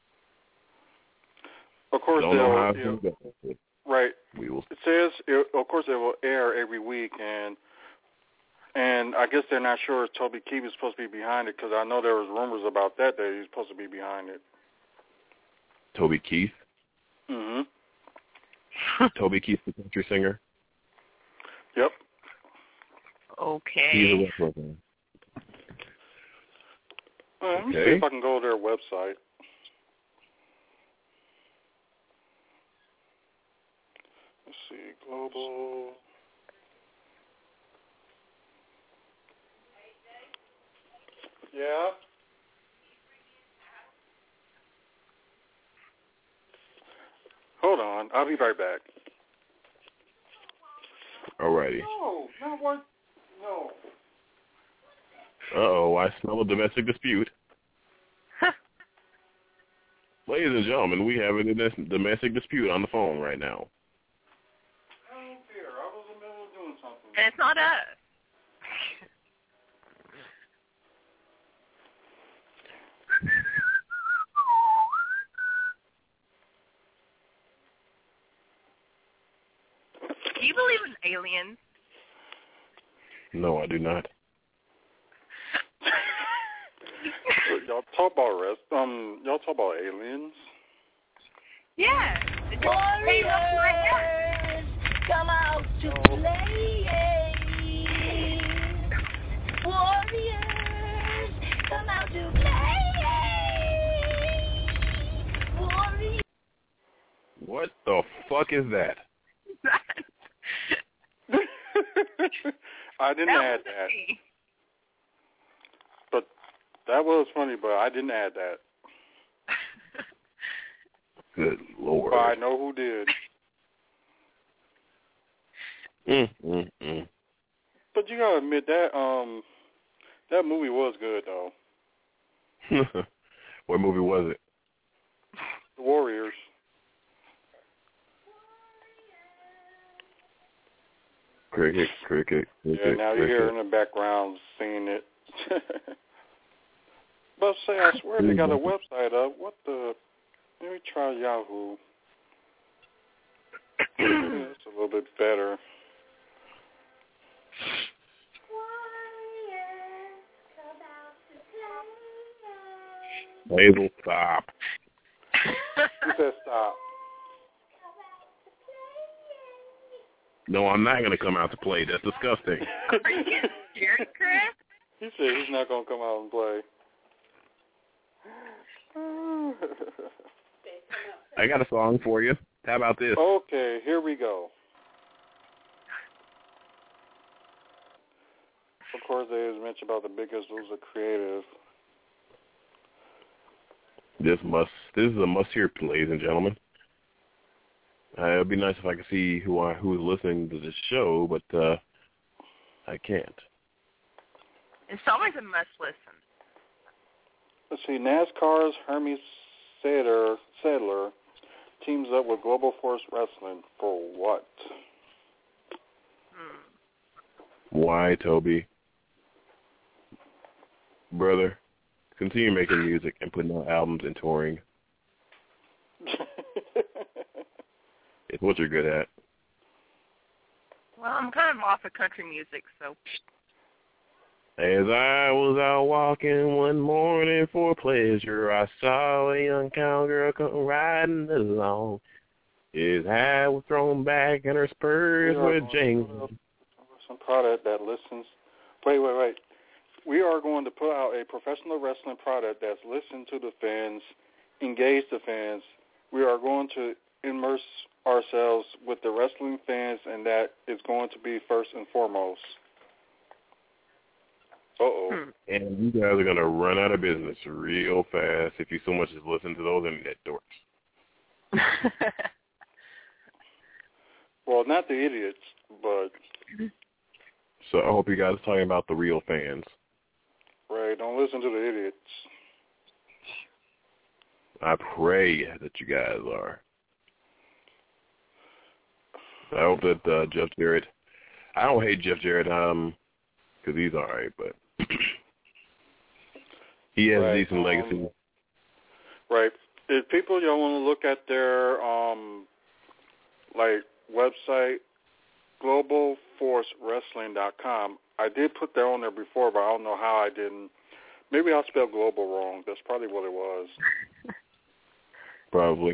Of course, Don't know how it's going to go. Right. We will. It says, of course, it will air every week, and I guess they're not sure if Toby Keith is supposed to be behind it, because I know there was rumors about that he's supposed to be behind it. Toby Keith? Mm-hmm. Toby Keith, the country singer? Yep. Okay. He's a wrestler. Let me see if I can go to their website. Let's see, global. Yeah. Hold on, I'll be right back. Alrighty. No, not what? No. Uh-oh, I smell a domestic dispute. Ladies and gentlemen, we have a domestic dispute on the phone right now. I don't care. I was in the middle of doing something. And it's not us. Do you believe in aliens? No, I do not. Y'all talk about y'all talk about aliens? Yeah. Warriors, come out to play. Warriors, come out to play. Warriors. What the fuck is that? I didn't add that. Me. But that was funny, but I didn't add that. Good Lord. But I know who did. But you gotta admit that that movie was good though. What movie was it? The Warriors. Cricket. Yeah, now you hear in the background seeing it. But say, I swear they got a website up. What the? Let me try Yahoo. It's a little bit better. Hazel, stop. Who said stop? No, I'm not going to come out to play. That's disgusting. Are you scared, Chris? He said he's not going to come out and play. I got a song for you. How about this? Okay, here we go. Of course, they mentioned about the Biggest Loser creative. This is a must-hear, ladies and gentlemen. It would be nice if I could see who is listening to this show, but I can't. It's always a must listen. Let's see, NASCAR's Hermie Sadler teams up with Global Force Wrestling for what? Why, Toby? Brother, continue making music and putting out albums and touring. It's what you're good at. Well, I'm kind of off of country music, so. As I was out walking one morning for pleasure, I saw a young cowgirl come riding along. His hat was thrown back and her spurs were jingling. Some product that listens. Wait. We are going to put out a professional wrestling product that's listened to the fans, engage the fans. We are going to immerse ourselves with the wrestling fans, and that is going to be first and foremost. And you guys are going to run out of business real fast if you so much as listen to those internet dorks. Well, not the idiots, but... So I hope you guys are talking about the real fans. Right, don't listen to the idiots. I pray that you guys are. I hope that Jeff Jarrett... I don't hate Jeff Jarrett because he's all right, but he has a decent legacy. Right. If people y'all want to look at their website, globalforcewrestling.com, I did put that on there before, but I don't know how I didn't. Maybe I spelled global wrong. That's probably what it was. Probably.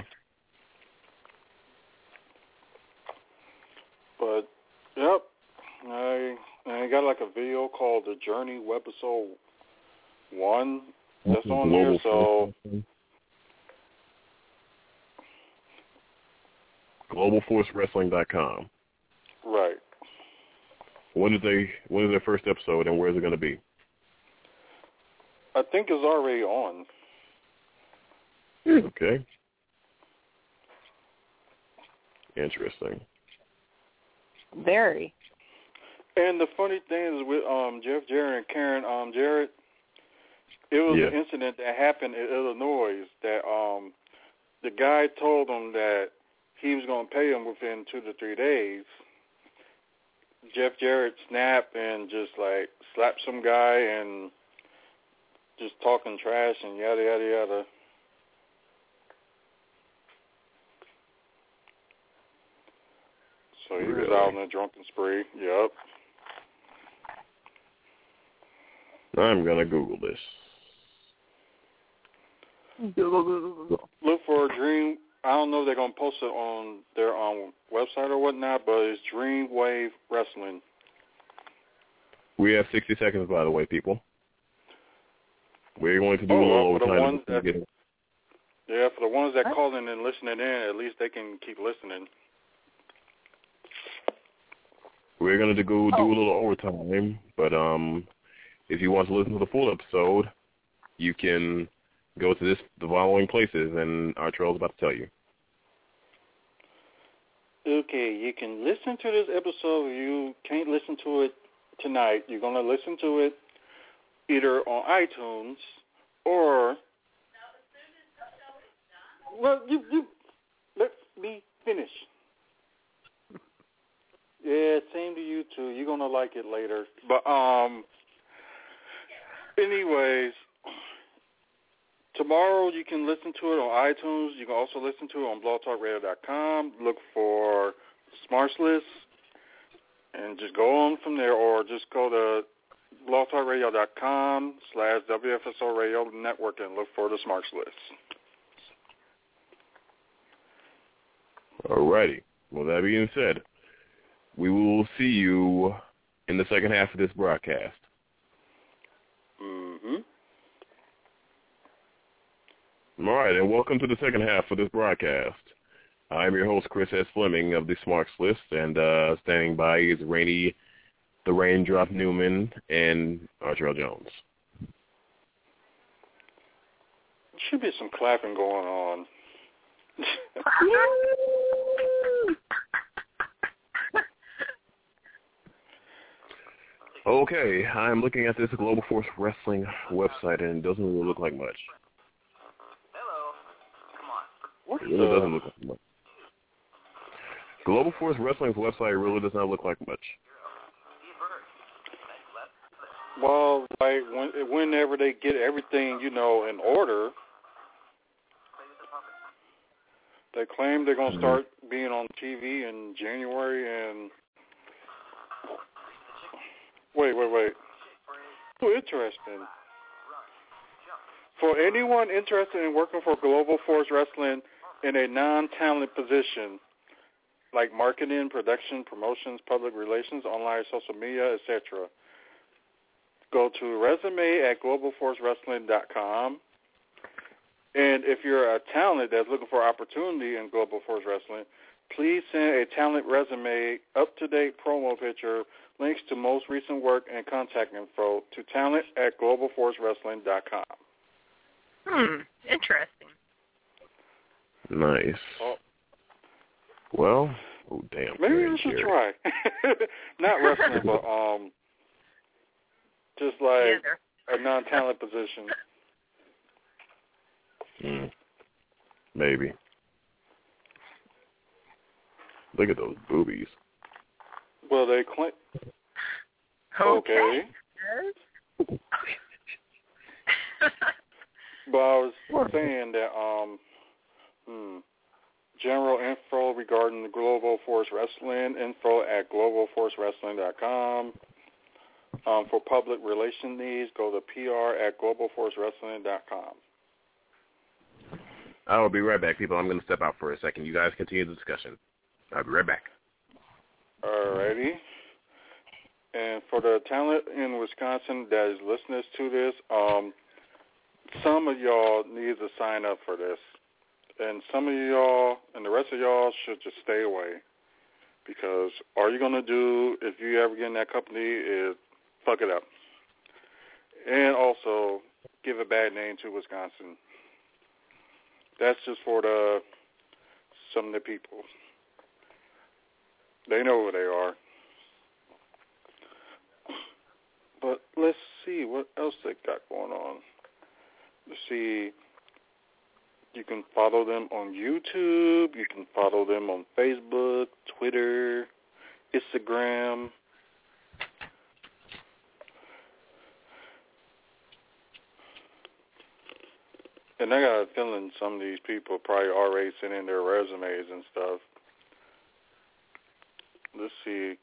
But, yep. I got like a video called The Journey Webisode 1 that's on there, so... globalforcewrestling.com. Right. When is their first episode, and where is it going to be? I think it's already on. Okay. Interesting. Very. And the funny thing is with Jeff Jarrett and Karen Jarrett, it was an incident that happened in Illinois that the guy told them that he was going to pay him within 2 to 3 days. Jeff Jarrett snapped and just like slapped some guy and just talking trash and yada, yada, yada. So he was out on a drunken spree. Yep. I'm going to Google this. Google. Look for Dream. I don't know if they're going to post it on their website or whatnot, but it's Dreamwave Wrestling. We have 60 seconds, by the way, people. We're going to do a little overtime. For the ones that call in and listening in, at least they can keep listening. We're going to do a little overtime, but if you want to listen to the full episode, you can go to the following places, and Artrell's about to tell you. Okay, you can listen to this episode. You can't listen to it tonight. You're going to listen to it either on iTunes or... Well, you let me finish. Yeah, same to you too. You're going to like it later. But, anyways, tomorrow you can listen to it on iTunes. You can also listen to it on blogtalkradio.com. Look for Smarts List and just go on from there, or just go to blogtalkradio.com/WFSO Radio Network and look for the Smarts List. All righty. Well, that being said, we will see you in the second half of this broadcast. Mm-hmm. All right, and welcome to the second half of this broadcast. I'm your host, Chris S. Fleming of the Smarts List, and standing by is Rainey, the Raindrop Newman, and Artrell Jones. Should be some clapping going on. Okay, I'm looking at this Global Force Wrestling website, and it doesn't really look like much. It really doesn't look like much. Global Force Wrestling's website really does not look like much. Well, like whenever they get everything, in order, they claim they're going to start being on TV in January and... Wait. interesting. For anyone interested in working for Global Force Wrestling in a non-talent position, like marketing, production, promotions, public relations, online, social media, etc., go to resume@globalforcewrestling.com. And if you're a talent that's looking for opportunity in Global Force Wrestling, please send a talent resume, up-to-date promo picture, links to most recent work, and contact info to talent@globalforcewrestling.com. Interesting. Nice. Oh. Well, oh damn. Maybe we should try. Not wrestling, but just like a non-talent position. Maybe. Look at those boobies. Well, they claim. Okay. But I was saying that general info regarding the Global Force Wrestling, info@globalforcewrestling.com. For public relation needs, go to PR@globalforcewrestling.com. I will be right back, people. I'm going to step out for a second. You guys continue the discussion. I'll be right back. Alrighty. And for the talent in Wisconsin that is listening to this, some of y'all need to sign up for this. And some of y'all and the rest of y'all should just stay away. Because all you're going to do if you ever get in that company is fuck it up. And also give a bad name to Wisconsin. That's just for some of the people. They know who they are. But let's see what else they got going on. Let's see. You can follow them on YouTube. You can follow them on Facebook, Twitter, Instagram. And I got a feeling some of these people probably already sent in their resumes and stuff. Let's see.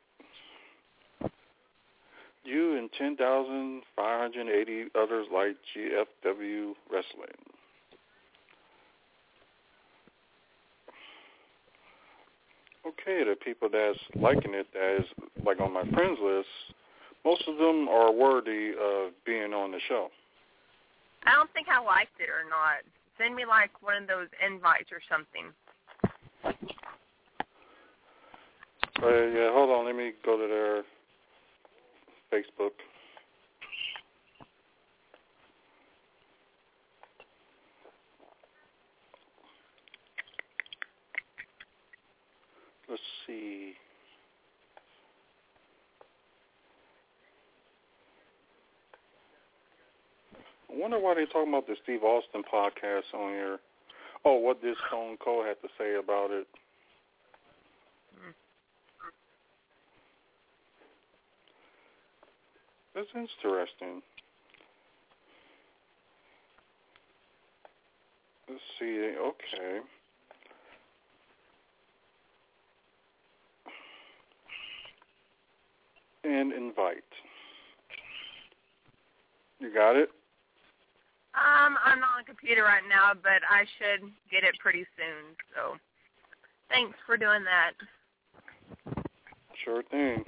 You and 10,580 others like GFW Wrestling. Okay, the people that's liking it, that is like on my friends list, most of them are worthy of being on the show. I don't think I liked it or not. Send me like one of those invites or something. Yeah, hold on. Let me go to their Facebook. Let's see. I wonder why they're talking about the Steve Austin podcast on here. Oh, what did Stone Cold have to say about it? That's interesting. Let's see. Okay. And invite. You got it? I'm not on the computer right now, but I should get it pretty soon. So, thanks for doing that. Sure thing.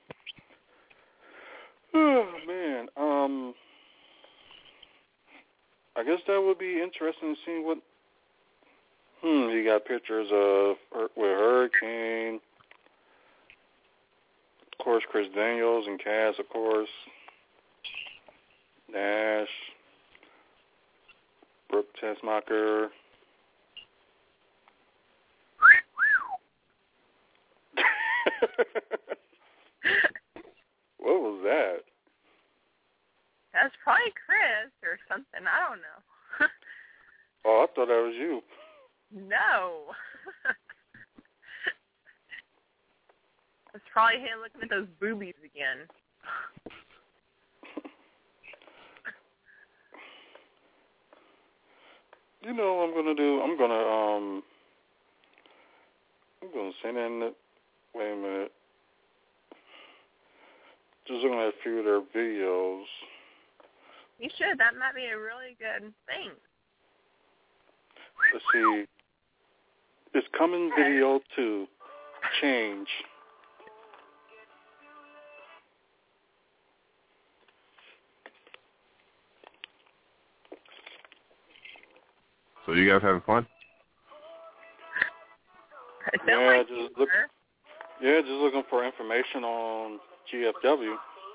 Oh, man. I guess that would be interesting to see what... You got pictures of with Hurricane. Of course, Chris Daniels and Cass, of course. Nash. Brooke Tessmacher. What was that? That's probably Chris or something. I don't know. Oh, I thought that was you. No. It's probably him looking at those boobies again. You know what I'm gonna do? I'm gonna send in. Wait a minute. Just looking at a few of their videos. You should. That might be a really good thing. Let's see. Is coming video to change? So you guys having fun? Yeah, just looking for information on GFW.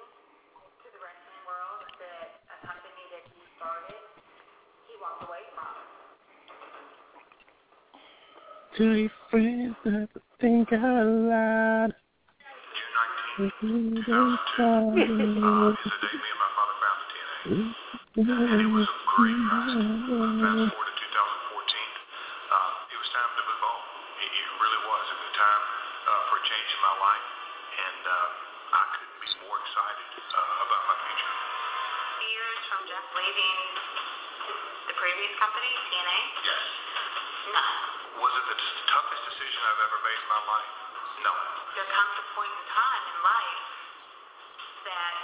Tell your friends not to think out loud. June 19th, 2014 is the day me and my father founded TNA. And it was a great process. Fast forward to 2014, it was time to move on. It really was. It was time for a change in my life, and I couldn't be more excited about my future. Years from Jeff leaving the previous company, TNA? Yes. None. Was it the toughest decision I've ever made in my life? No. There comes a point in time in life that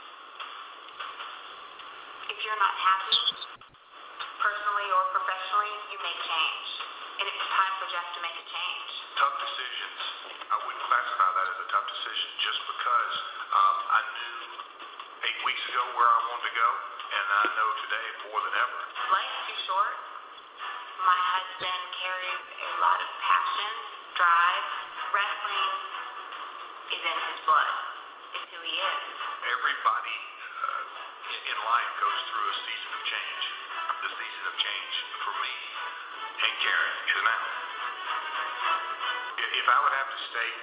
if you're not happy, personally or professionally, you may change. And it was time for Jeff to make a change. Tough decisions. I wouldn't classify that as a tough decision just because I knew 8 weeks ago where I wanted to go, and I know today more than ever. Life's too short. My husband carries a lot of passion, drive. Wrestling is in his blood. It's who he is. Everybody in life goes through a season of change. The season of change for me and Karen is now. If I would have to state,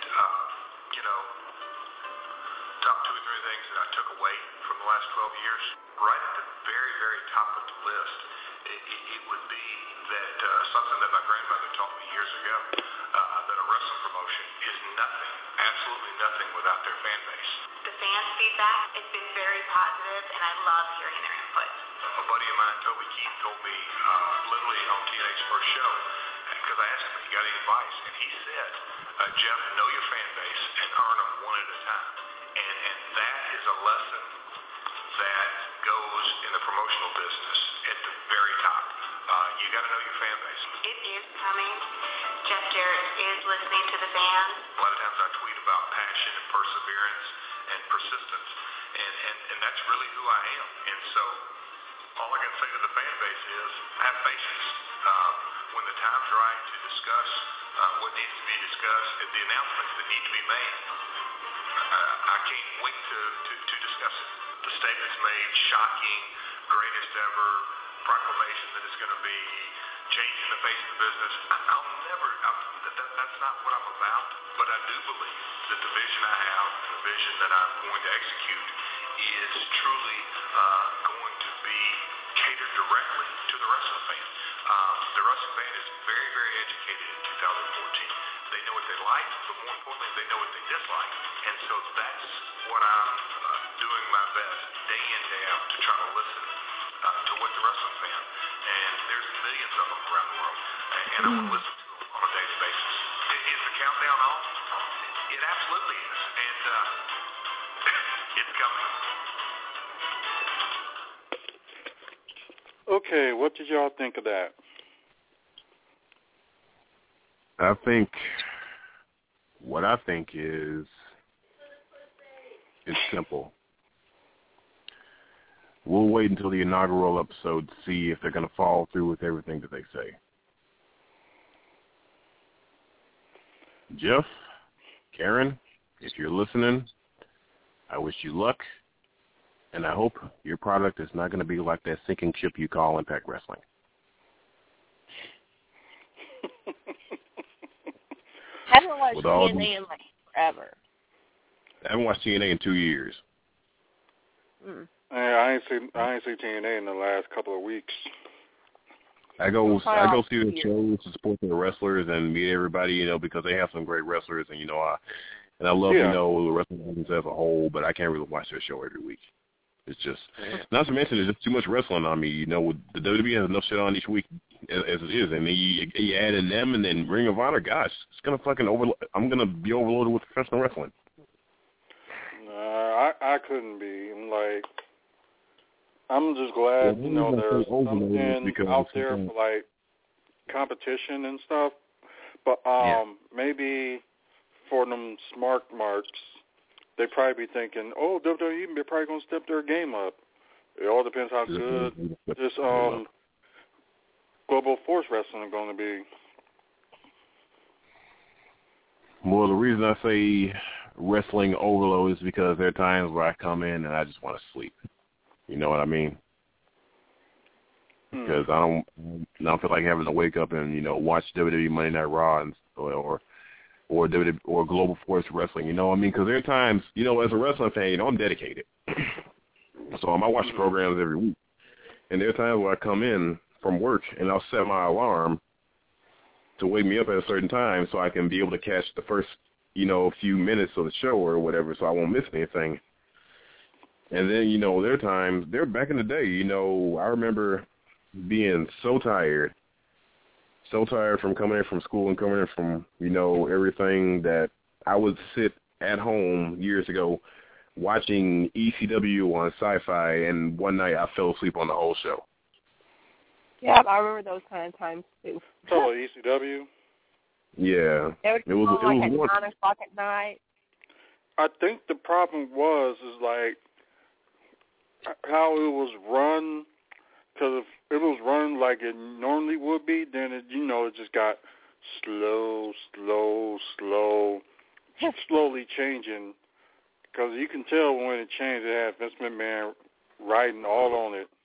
top 2 or 3 things that I took away from the last 12 years, right at the very, very top of the list, it would be that something that my grandmother taught me years ago, that a wrestling promotion is nothing, absolutely nothing without their fan base. The fan feedback has been very positive, and I love hearing their input. A buddy of mine, Toby Keith, told me literally on TNA's first show, because I asked him if he got any advice, and he said, Jeff, know your fan base and earn them one at a time. And that is a lesson that goes in the promotional business at the very top. You got to know your fan base. It is coming. Jeff Jarrett is listening to the fans. A lot of times I tweet about passion and perseverance and persistence, and that's really who I am. And so all I can say to the fan base is have patience. When the time's right to discuss what needs to be discussed and the announcements that need to be made, I can't wait to discuss it. The statements made, shocking, greatest ever, proclamation that it's going to be changing the face of the business. That's not what I'm about, but I do believe that the vision I have, the vision that I'm going to execute is truly going to be catered directly to the wrestling fan. The wrestling fan is very, very educated in 2014. They know what they like, but more importantly, they know what they dislike. And so that's what I'm doing my best day in, day out to try to listen to what the wrestling fan, and there's millions of them around the world, and I want to listen to them on a daily basis. Is the countdown on? It absolutely is, and it's coming. Okay, what did y'all think of that? What I think is it's simple. We'll wait until the inaugural episode to see if they're going to follow through with everything that they say. Jeff, Karen, if you're listening, I wish you luck, and I hope your product is not going to be like that sinking ship you call Impact Wrestling. I haven't watched TNA in like forever. I haven't watched TNA in 2 years. I ain't seen TNA in the last couple of weeks. I go see the shows to support the wrestlers and meet everybody, because they have some great wrestlers, and I love the wrestling business as a whole, but I can't really watch their show every week. It's just not to mention there's just too much wrestling on me. The WWE has enough shit on each week as it is, and then you add in them and then Ring of Honor. Gosh, it's gonna fucking I'm gonna be overloaded with professional wrestling. I couldn't be. I'm just glad, you know, there's something out there for, like, competition and stuff. But maybe for them smart marks, they probably be thinking, oh, WWE, they're probably going to step their game up. It all depends how good this Global Force Wrestling is going to be. Well, the reason I say wrestling overload is because there are times where I come in and I just want to sleep. You know what I mean? Because I don't feel like having to wake up and, you know, watch WWE Monday Night Raw or WWE or Global Force Wrestling. You know what I mean? Because there are times, you know, as a wrestling fan, you know, I'm dedicated. So I watch the programs every week. And there are times where I come in from work and I'll set my alarm to wake me up at a certain time so I can be able to catch the first, you know, few minutes of the show or whatever so I won't miss anything. And then, you know, there are times, back in the day, you know, I remember being so tired from coming in from school and coming in from, you know, everything that I would sit at home years ago watching ECW on Sci-Fi, and one night I fell asleep on the whole show. Yeah, I remember those kind of times too. So ECW? Yeah. It was like at 9 o'clock at night. I think the problem is like how it was run, because if it was run like it normally would be, then it, you know, it just got slowly changing. Because you can tell when it changed, it had Vince McMahon writing all on it.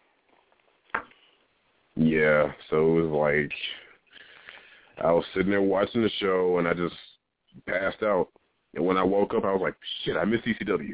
Yeah, so it was like I was sitting there watching the show and I just passed out. And when I woke up, I was like, shit, I missed ECW.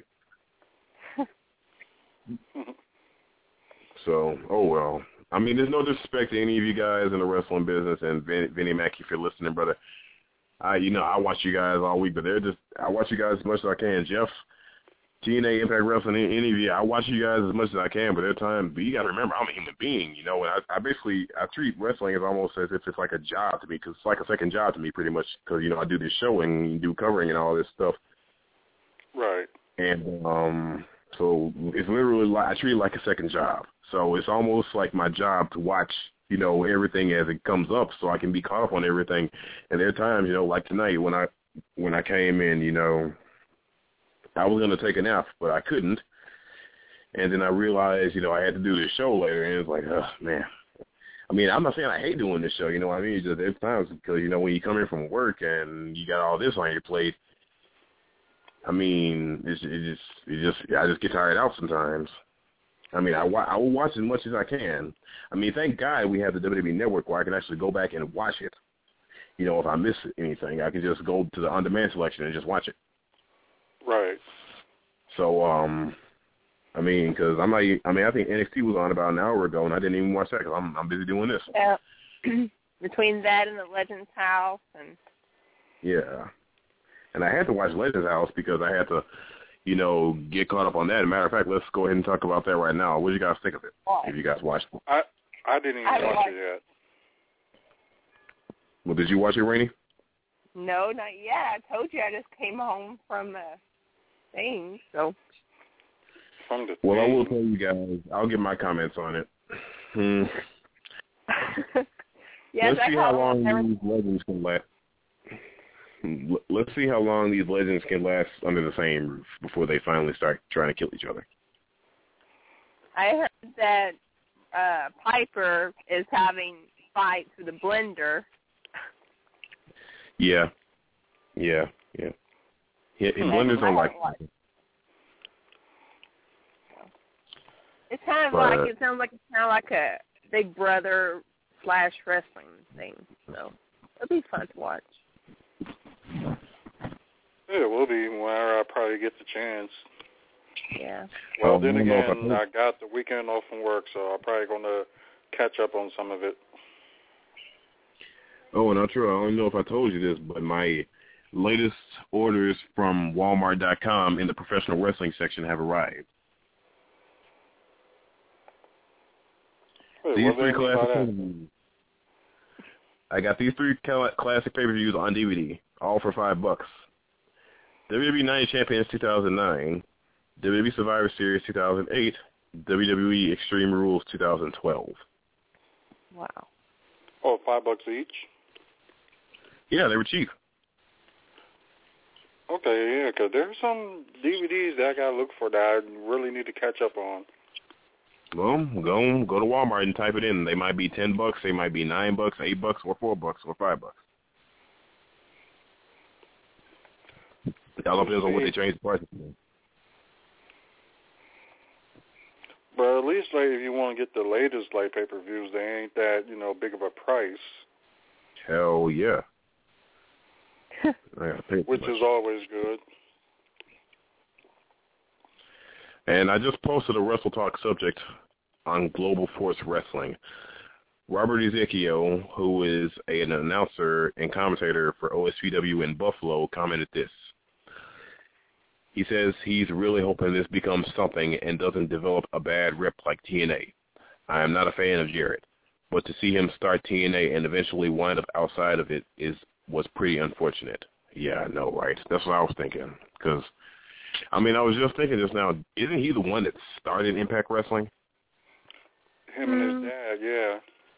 So, oh well. I mean, there's no disrespect to any of you guys in the wrestling business, and Vinny Mac, if you're listening, brother. I watch you guys all week, but I watch you guys as much as I can. Jeff, TNA, Impact Wrestling, any of you, I watch you guys as much as I can, but there are times, but you got to remember, I'm a human being, you know, and I treat wrestling as almost as if it's like a job to me, because it's like a second job to me pretty much, because, you know, I do this showing and do covering and all this stuff. Right. And so it's literally like, I treat it like a second job. So it's almost like my job to watch, you know, everything as it comes up so I can be caught up on everything. And there are times, you know, like tonight when I came in, you know, I was going to take a nap, but I couldn't. And then I realized, you know, I had to do this show later, and it was like, oh, man. I mean, I'm not saying I hate doing this show, you know what I mean? It's just there's times because, you know, when you come in from work and you got all this on your plate, I mean, I just get tired out sometimes. I mean, I will watch as much as I can. I mean, thank God we have the WWE Network where I can actually go back and watch it. You know, if I miss anything, I can just go to the on-demand selection and just watch it. Right. So, I mean, because I think NXT was on about an hour ago, and I didn't even watch that because I'm busy doing this. Yeah. Between that and the Legends House and. Yeah. And I had to watch Legends House because I had to, you know, get caught up on that. As a matter of fact, let's go ahead and talk about that right now. What do you guys think of it? If you guys watched it. I didn't even watch it yet. Well, did you watch it, Rainey? No, not yet. I told you I just came home from the thing, so. Well, I will tell you guys. I'll give my comments on it. Yes, Let's see how long these legends can last. Let's see how long these legends can last under the same roof before they finally start trying to kill each other. I heard that Piper is having fights with a blender. Yeah. Blenders don't like. It's kind of like it sounds like it's kind of like a Big Brother / wrestling thing. So it'll be fun to watch. It will be whenever I probably get the chance. Yeah. Well, then again, I got the weekend off from work, so I'm probably going to catch up on some of it. Oh, and I don't know if I told you this, but my latest orders from Walmart.com in the professional wrestling section have arrived. Wait, these three classic I got these 3 classic pay-per-views on DVD, all for $5. WWE Night of Champions 2009, WWE Survivor Series 2008, WWE Extreme Rules 2012. Wow. Oh, $5 each? Yeah, they were cheap. Okay, yeah, because there's some DVDs that I got to look for that I really need to catch up on. Well, go to Walmart and type it in. They might be $10, they might be $9, $8, or $4, or $5. It all depends on what they change the prices for. But at least, like, if you want to get the latest, like, pay-per-views, they ain't that, big of a price. Hell yeah. Which is always good. And I just posted a Wrestle Talk subject on Global Force Wrestling. Robert Ezekiel, who is an announcer and commentator for OSPW in Buffalo, commented this. He says he's really hoping this becomes something and doesn't develop a bad rep like TNA. I am not a fan of Jarrett, but to see him start TNA and eventually wind up outside of it was pretty unfortunate. Yeah, I know, right? That's what I was thinking. Because, I was just thinking just now, isn't he the one that started Impact Wrestling? Him and his dad, yeah.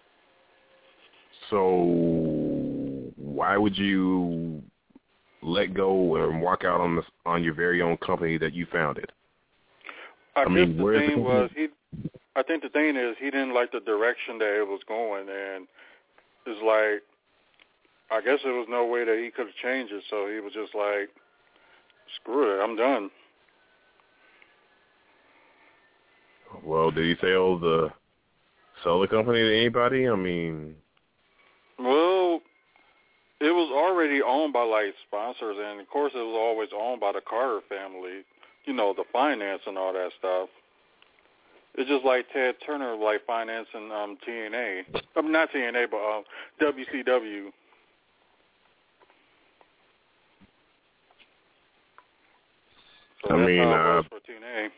So, why would you let go and walk out on your very own company that you founded? I think the thing is he didn't like the direction that it was going, and it's like, I guess there was no way that he could have changed it, so he was just like, screw it, I'm done. Well, did he sell the company to anybody? Well, it was already owned by, like, sponsors, and, of course, it was always owned by the Carter family, the finance and all that stuff. It's just like Ted Turner, like, financing TNA. Not TNA, but WCW. So that's how it was for TNA.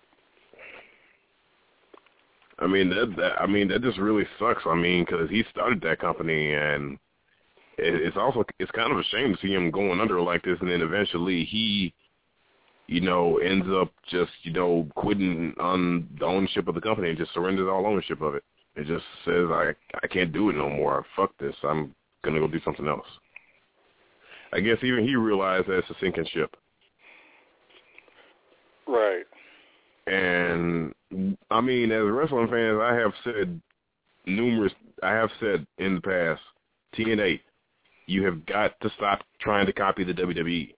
That just really sucks. Because he started that company, and it's kind of a shame to see him going under like this, and then eventually he, ends up just, quitting on the ownership of the company and just surrenders all ownership of it. It just says, I can't do it no more. Fuck this. I'm gonna go do something else. I guess even he realized that it's a sinking ship. Right. And as wrestling fans, I have said in the past, TNA, you have got to stop trying to copy the WWE.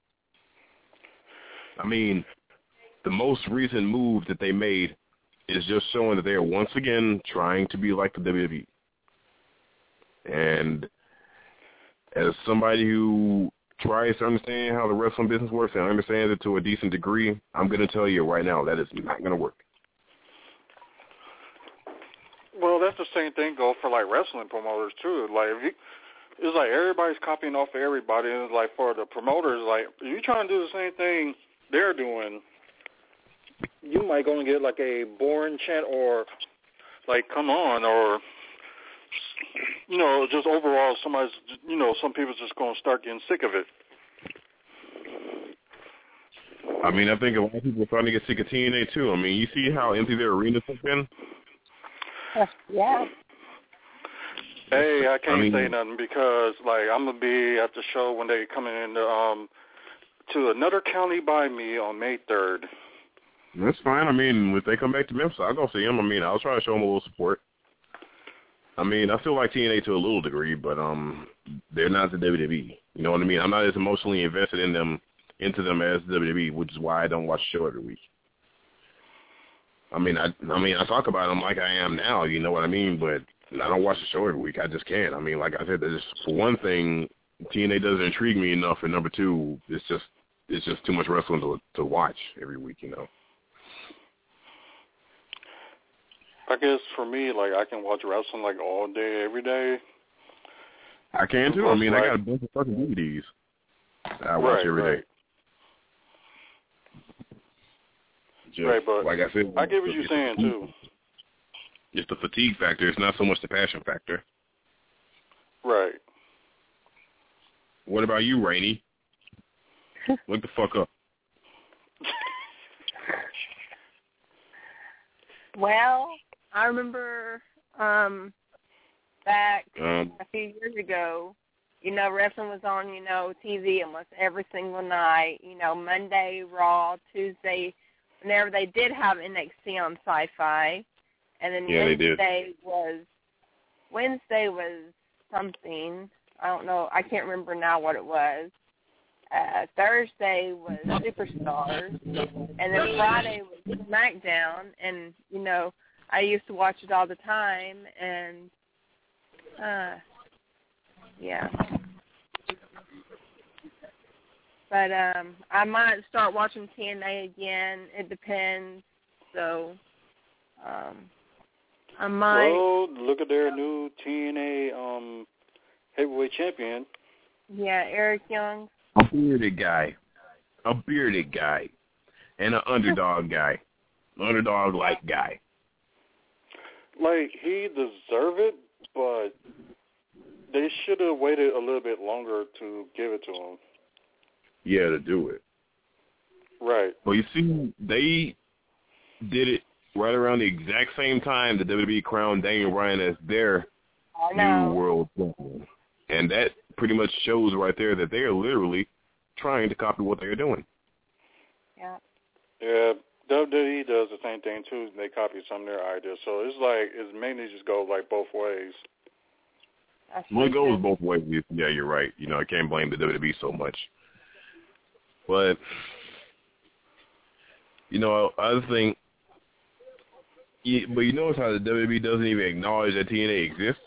The most recent move that they made is just showing that they are once again trying to be like the WWE. And as somebody who tries to understand how the wrestling business works and understands it to a decent degree, I'm going to tell you right now that is not going to work. Well, that's the same thing go for, like, wrestling promoters, too. Like, it's like everybody's copying off of everybody. And it's like for the promoters, like, if you're trying to do the same thing they're doing, you might going to get, like, a boring chant or, like, come on, or, just overall somebody's, some people's just going to start getting sick of it. I think a lot of people are starting to get sick of TNA, too. You see how empty their arenas have been? Yeah. Hey, I can't say nothing because, like, I'm going to be at the show when they come in to another county by me on May 3rd. That's fine. If they come back to Memphis, I'll go see them. I'll try to show them a little support. I still like TNA to a little degree, but they're not the WWE. You know what I mean? I'm not as emotionally invested into them as the WWE, which is why I don't watch the show every week. I talk about them like I am now, you know what I mean? But I don't watch the show every week. I just can't. Like I said, for one thing, TNA doesn't intrigue me enough, and number two, it's just too much wrestling to watch every week, I guess for me, like, I can watch wrestling, like, all day, every day. I can, too. I got a bunch of fucking DVDs I watch every day. Right, but like I said, I get what you're saying, too. It's the fatigue factor. It's not so much the passion factor. Right. What about you, Rainey? Look the fuck up. Well, I remember back a few years ago, wrestling was on, TV almost every single night. Monday, Raw, Tuesday, whenever they did have NXT on Sci-Fi. And then Wednesday was something. I don't know. I can't remember now what it was. Thursday was Superstars, and then Friday was SmackDown. And I used to watch it all the time. And yeah. But I might start watching TNA again. It depends. So I might. Well, look at their new TNA heavyweight champion. Yeah, Eric Young. A bearded guy, and an underdog guy, underdog-like guy. Like, he deserved it, but they should have waited a little bit longer to give it to him. Yeah, to do it. Right. Well, you see, they did it right around the exact same time that WWE crowned Daniel Bryan as their new world champion. And that pretty much shows right there that they are literally trying to copy what they're doing. Yeah. Yeah, WWE does the same thing, too. They copy some of their ideas. So it's like, it's mainly just go like both ways. Well, it goes both ways. Yeah, you're right. I can't blame the WWE so much. But, I think, but you notice how the WWE doesn't even acknowledge that TNA exists?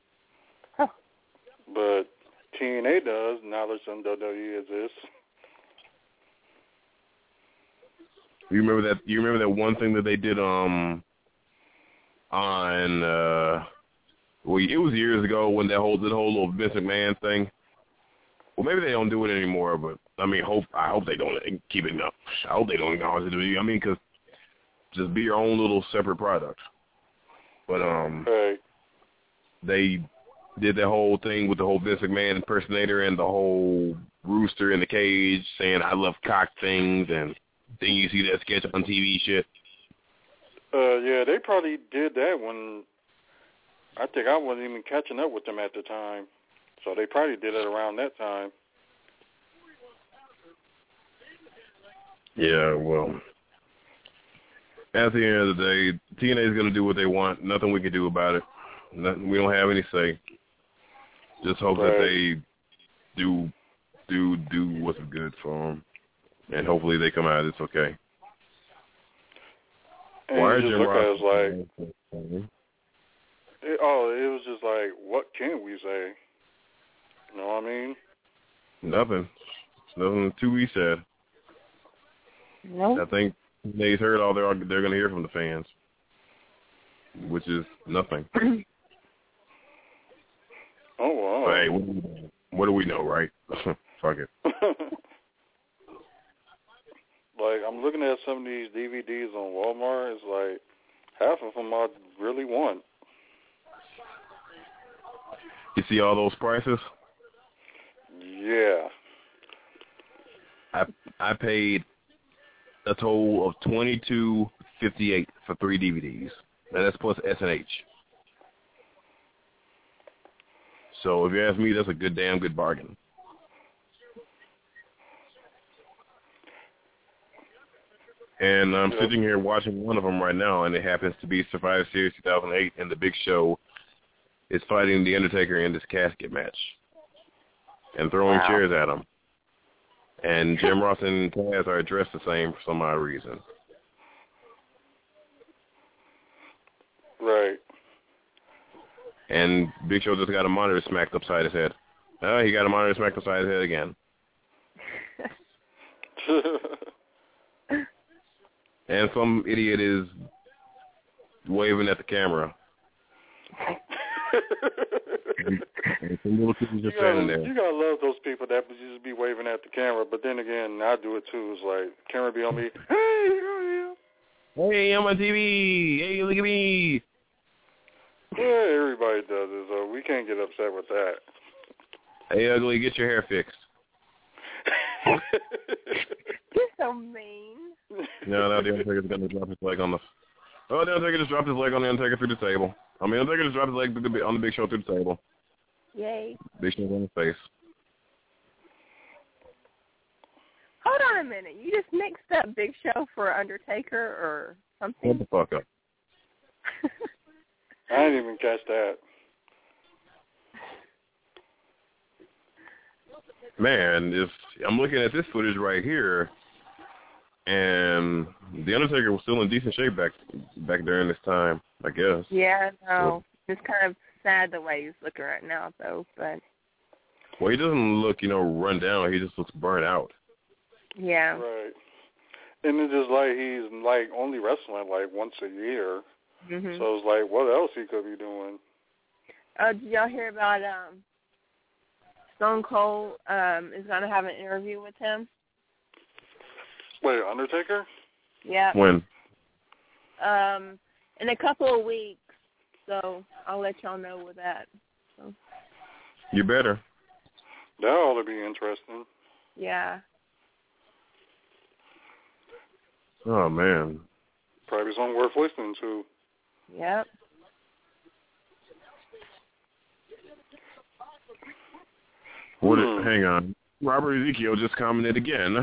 But TNA does, knowledge on WWE exists. You remember that one thing that they did on well, it was years ago when that whole little Vince McMahon thing. Well, maybe they don't do it anymore, but I mean, I hope they don't keep it up. I hope they don't acknowledge it. I mean, because just be your own little separate product. But right. They did the whole thing with the whole Vince McMahon impersonator and the whole rooster in the cage saying "I love cock things," and then you see that sketch on TV shit. Yeah, they probably did that when I think I wasn't even catching up with them at the time. So they probably did it around that time. Yeah, well, at the end of the day, TNA is going to do what they want. Nothing we can do about it. Nothing, we don't have any say. Just hope that they do what's good for them, and hopefully they come out. It's okay. And Why you just Jim look at Ross? it like, it was just like, what can we say? You know what I mean? Nothing. Nothing to be said. Nope. I think they've heard all they're going to hear from the fans, which is nothing. Oh, wow. Hey, what do we know, right? Fuck it. Like, I'm looking at some of these DVDs on Walmart. It's like half of them I really want. You see all those prices? Yeah. I paid a total of $22.58 for 3 DVDs. And that's plus S&H. So if you ask me, that's a damn good bargain. And I'm sitting here watching one of them right now, and it happens to be Survivor Series 2008, and the Big Show is fighting The Undertaker in this casket match and throwing chairs at him. And Jim Ross and Taz are dressed the same for some odd reason. Right. And Big Show just got a monitor smacked upside his head. He got a monitor smacked upside his head again. And some idiot is waving at the camera. And some little kids just standing there. You gotta love those people that just be waving at the camera. But then again, I do it too. It's like, camera be on me. Hey, I'm on TV. Hey, look at me. Yeah, everybody does it, so we can't get upset with that. Hey, ugly, get your hair fixed. You're so mean. No, the Undertaker's going to drop his leg on the Oh, the Undertaker just dropped his leg on the Undertaker through the table. I mean, Undertaker just dropped his leg on the Big Show through the table. Yay. Big Show on his face. Hold on a minute. You just mixed up Big Show for Undertaker or something? Shut the fuck up. I didn't even catch that. Man, I'm looking at this footage right here, and the Undertaker was still in decent shape back during this time, I guess. Yeah, no. It's kind of sad the way he's looking right now, though. But well, he doesn't look, run down. He just looks burnt out. Yeah. Right. And it's just like he's like only wrestling like once a year. Mm-hmm. So it's like, what else he could be doing? Did y'all hear about Stone Cold is going to have an interview with him? Wait, Undertaker? Yeah. When? In a couple of weeks. So I'll let y'all know with that. So. You better. That ought to be interesting. Yeah. Oh, man. Probably something worth listening to. Yep. Hang on. Robert Ezekiel just commented again,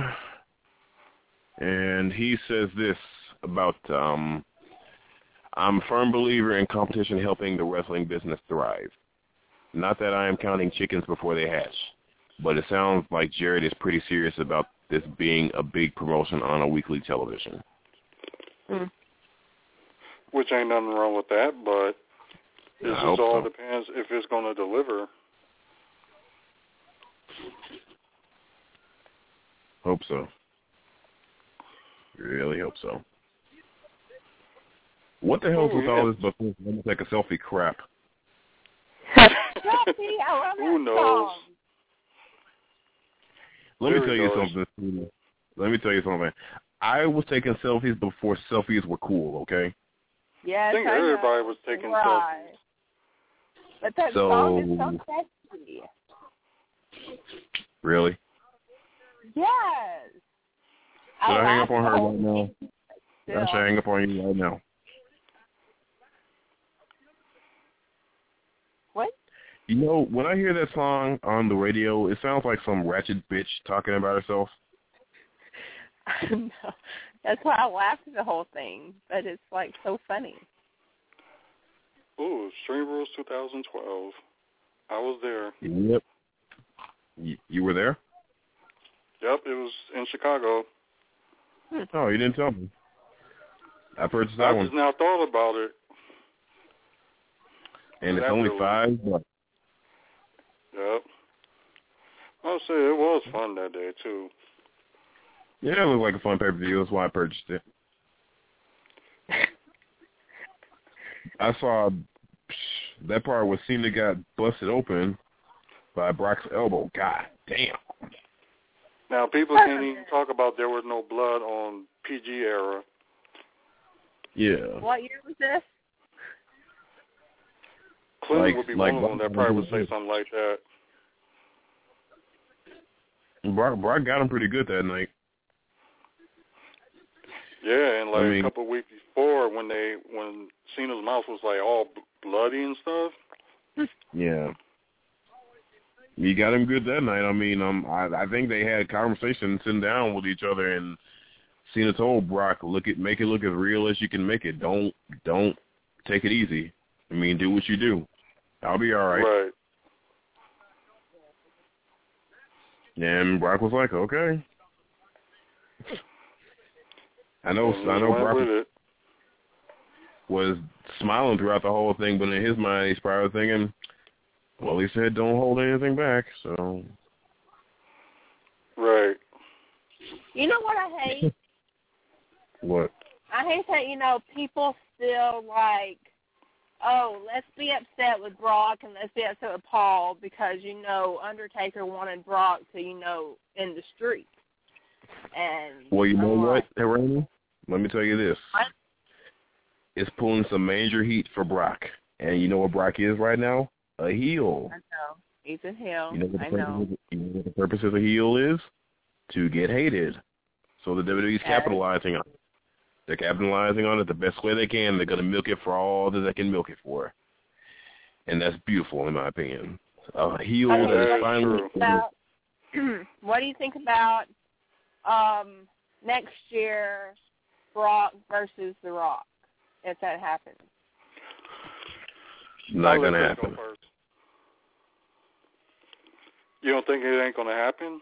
and he says this about, I'm a firm believer in competition helping the wrestling business thrive. Not that I am counting chickens before they hatch, but it sounds like Jarrett is pretty serious about this being a big promotion on a weekly television. Which ain't nothing wrong with that, but it just all depends if it's going to deliver. Hope so. Really hope so. What the hell's with all this before let me take a selfie crap? Selfie, I love Who that knows? song. Let me tell you something. Let me tell you something. I was taking selfies before selfies were cool, okay? Yes, I think everybody was taking selfies. But that song is so catchy. Really? Yes. Should I hang up on her right now? I should hang up on you right now. What? When I hear that song on the radio, it sounds like some ratchet bitch talking about herself. No. That's why I laughed at the whole thing, but it's like so funny. Ooh, Extreme Rules 2012. I was there. Yep. You were there? Yep, it was in Chicago. Oh, you didn't tell me. I purchased that one. I just now thought about it. And it's only $5. Yep. I'll say it was fun that day, too. Yeah, it looked like a fun pay-per-view. That's why I purchased it. I saw that part where Cena got busted open by Brock's elbow. God damn. Now, people can't even talk about there was no blood on PG era. Yeah. What year was this? Clinton would be one of them that probably would say something like that. Brock got him pretty good that night. Yeah, and a couple of weeks before when Cena's mouth was like all bloody and stuff. Yeah. He got him good that night. I mean, I think they had a conversation sitting down with each other, and Cena told Brock, make it look as real as you can make it. Don't take it easy. I mean, do what you do. I'll be all right. Right. And Brock was like, okay. I know Brock was smiling throughout the whole thing, but in his mind, he's probably thinking, well, he said don't hold anything back, so. Right. You know what I hate? What? I hate that, people still like, oh, let's be upset with Brock and let's be upset with Paul because, Undertaker wanted Brock to, in the street. And well, you know what, Rainy? Let me tell you this. What? It's pulling some major heat for Brock. And you know what Brock is right now? A heel. I know. He's a heel. You know what the purpose of a heel is? To get hated. So the WWE's capitalizing on it. They're capitalizing on it the best way they can. They're going to milk it for all that they can milk it for. And that's beautiful, in my opinion. A heel that is finally... What do you think about next year, Brock versus The Rock, if that happens? Not going to happen. You don't think it ain't going to happen?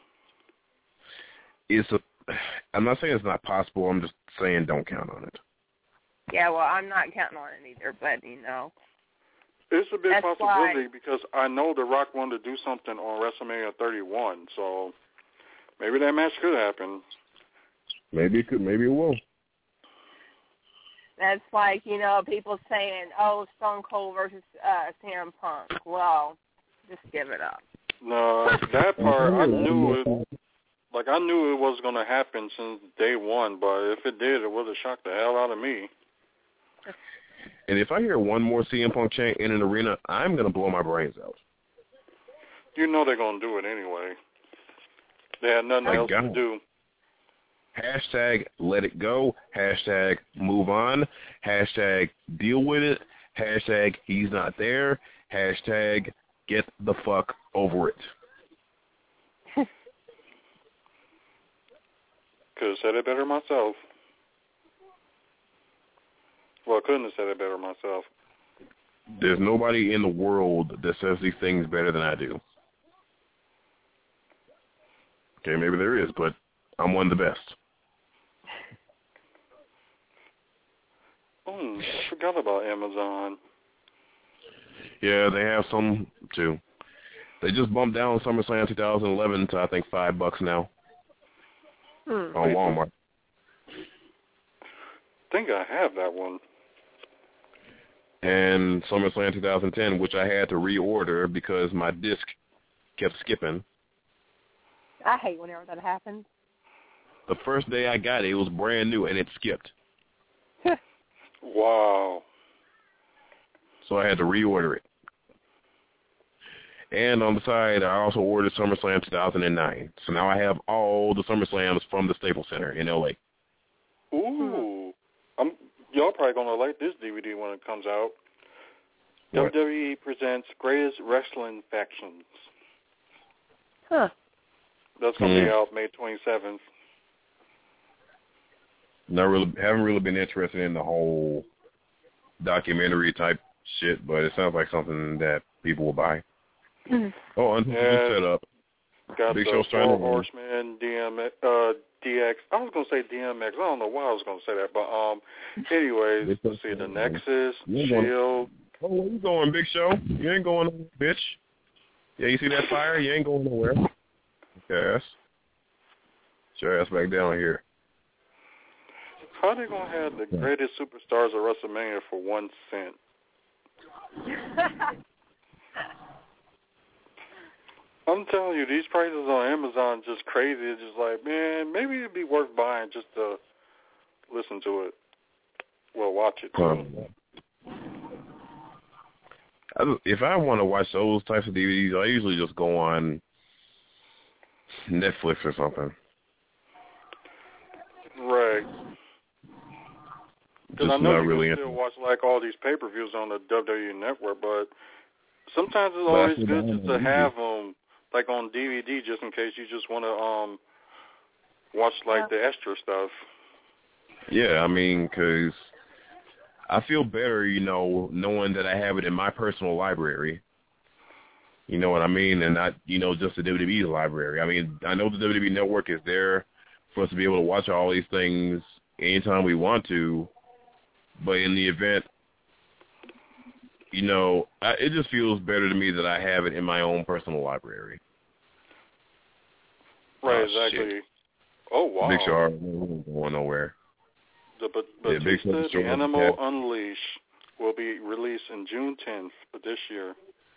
I'm not saying it's not possible. I'm just saying don't count on it. Yeah, well, I'm not counting on it either, but, you know. It's a big possibility because I know The Rock wanted to do something on WrestleMania 31, so maybe that match could happen. Maybe it could. Maybe it will. That's like, you know, people saying, oh, Stone Cold versus CM Punk. Well, just give it up. No, that part, I knew it. Like, I knew it was going to happen since day one, but if it did, it would have shocked the hell out of me. And if I hear one more CM Punk chant in an arena, I'm going to blow my brains out. You know they're going to do it anyway. They had nothing else to do. Hashtag let it go. Hashtag move on. Hashtag deal with it. Hashtag he's not there. Hashtag get the fuck over it. Could have said it better myself. Well, I couldn't have said it better myself. There's nobody in the world that says these things better than I do. Okay, maybe there is, but I'm one of the best. I forgot about Amazon. Yeah, they have some, too. They just bumped down SummerSlam 2011 to, I think, $5 now. On Walmart. I think I have that one. And SummerSlam 2010, which I had to reorder because my disc kept skipping. I hate whenever that happens. The first day I got it, it was brand new, and it skipped. Wow. So I had to reorder it. And on the side, I also ordered SummerSlam 2009. So now I have all the SummerSlams from the Staples Center in L.A. Ooh. Y'all probably going to like this DVD when it comes out. What? WWE presents Greatest Wrestling Factions. Huh. That's going to be out May 27th. Haven't really been interested in the whole documentary type shit, but it sounds like something that people will buy. Oh, and set up. Got Big the Show's trying Four to Horsemen, DX. I was going to say DMX. I don't know why I was going to say that, but anyways, let's see, the Nexus, Shield. Oh, where you going, Big Show? You ain't going nowhere, bitch. Yeah, you see that fire? You ain't going nowhere. Yes. Get your ass back down here. How are they going to have the greatest superstars of WrestleMania for 1 cent? I'm telling you, these prices on Amazon just crazy. It's just like, man, maybe it'd be worth buying just to listen to it. Well, watch it. If I want to watch those types of DVDs, I usually just go on Netflix or something. Right. Because I know you really can still watch like all these pay-per-views on the WWE Network, but sometimes it's always good just to have them like on DVD just in case you just want to watch like the extra stuff. Yeah, I mean, because I feel better, you know, knowing that I have it in my personal library. You know what I mean? And not, you know, just the WWE library. I mean, I know the WWE Network is there for us to be able to watch all these things anytime we want to, but in the event, you know, it just feels better to me that I have it in my own personal library. Right, exactly. Shit. Oh, wow. Big Show ain't going nowhere. Batista, The Animal Unleashed will be released in June 10th of this year.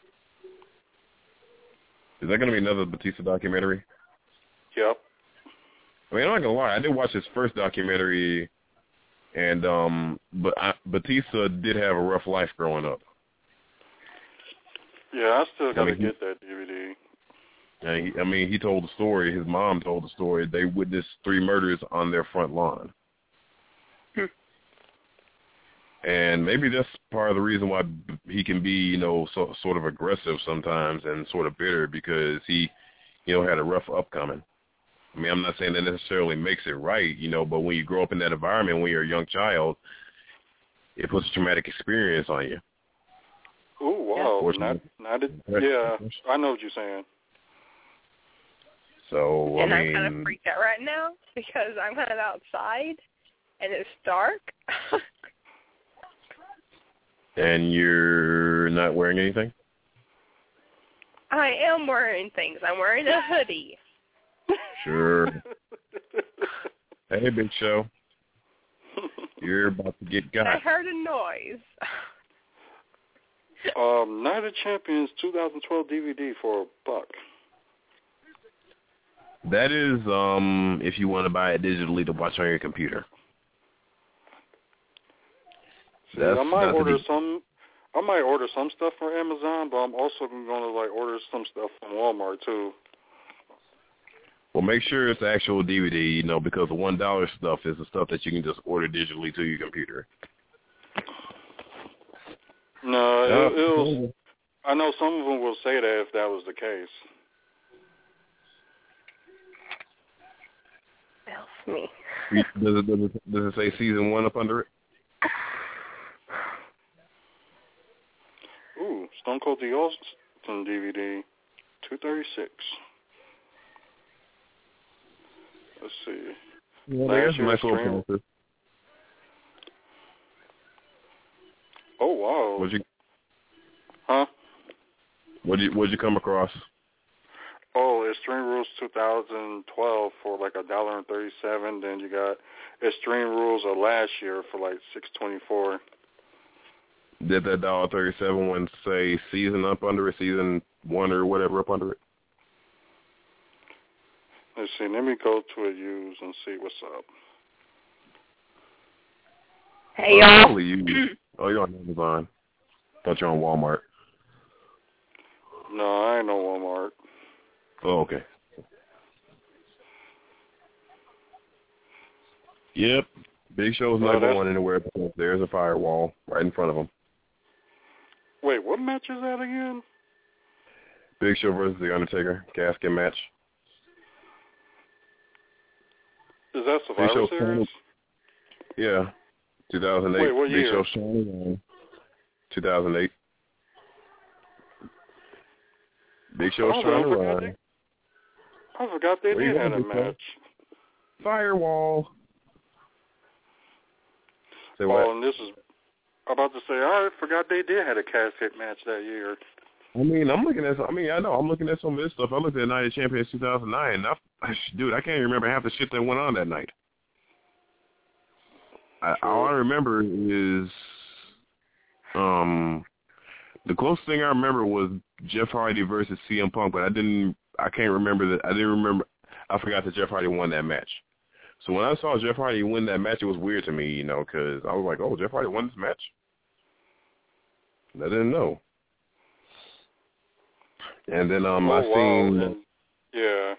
Is that going to be another Batista documentary? Yep. I mean, I'm not going to lie. I did watch his first documentary, and Batista did have a rough life growing up. Yeah, I still got to get that DVD. And he told the story. His mom told the story. They witnessed 3 murders on their front lawn. And maybe that's part of the reason why he can be, sort of aggressive sometimes and sort of bitter, because he, had a rough upcoming. I mean, I'm not saying that necessarily makes it right, but when you grow up in that environment, when you're a young child, it puts a traumatic experience on you. Oh, wow. Yeah, I know what you're saying. So, and I I'm kind of freaked out right now because I'm kind of outside and it's dark. And you're not wearing anything? I am wearing things. I'm wearing a hoodie. Sure. Hey, Big Show. You're about to get got. I heard a noise. Night of Champions 2012 DVD for $1. That is, if you want to buy it digitally to watch on your computer. I might order some stuff from Amazon, but I'm also going to order some stuff from Walmart too. Well, make sure it's actual DVD, because the $1 stuff is the stuff that you can just order digitally to your computer. No, I know some of them will say that if that was the case. That's me. Does it say season 1 up under it? Ooh, Stone Cold Steve Austin DVD, $236. Let's see. Yeah, there's a nice little prices. Oh wow. What'd you come across? Oh, Extreme Rules 2012 for $1.37. Then you got Extreme Rules of last year for $6.24. Did that $1.37 one say season up under it, season 1 or whatever up under it? Let's see. Let me go to a use and see what's up. Hey, y'all. You're on Amazon. Thought you're on Walmart. No, I ain't no Walmart. Oh, okay. Yep. Big Show's not going anywhere because there's a firewall right in front of him. Wait, what match is that again? Big Show versus The Undertaker, casket match. Is that Survivor Series? Yeah, 2008. Wait, what year? Big Show Shining 2008. Big Show's trying to run. I forgot they did have a match. Firewall. Say what? Oh, and this is... I'm about to say, I forgot they did have a casket match that year. I'm looking at some of this stuff. I looked at Night of Champions 2009. Dude, I can't even remember half the shit that went on that night. All I remember is the closest thing I remember was Jeff Hardy versus CM Punk, but I can't remember that. I forgot that Jeff Hardy won that match. So when I saw Jeff Hardy win that match, it was weird to me, because I was like, oh, Jeff Hardy won this match? I didn't know. And then seen... Yeah.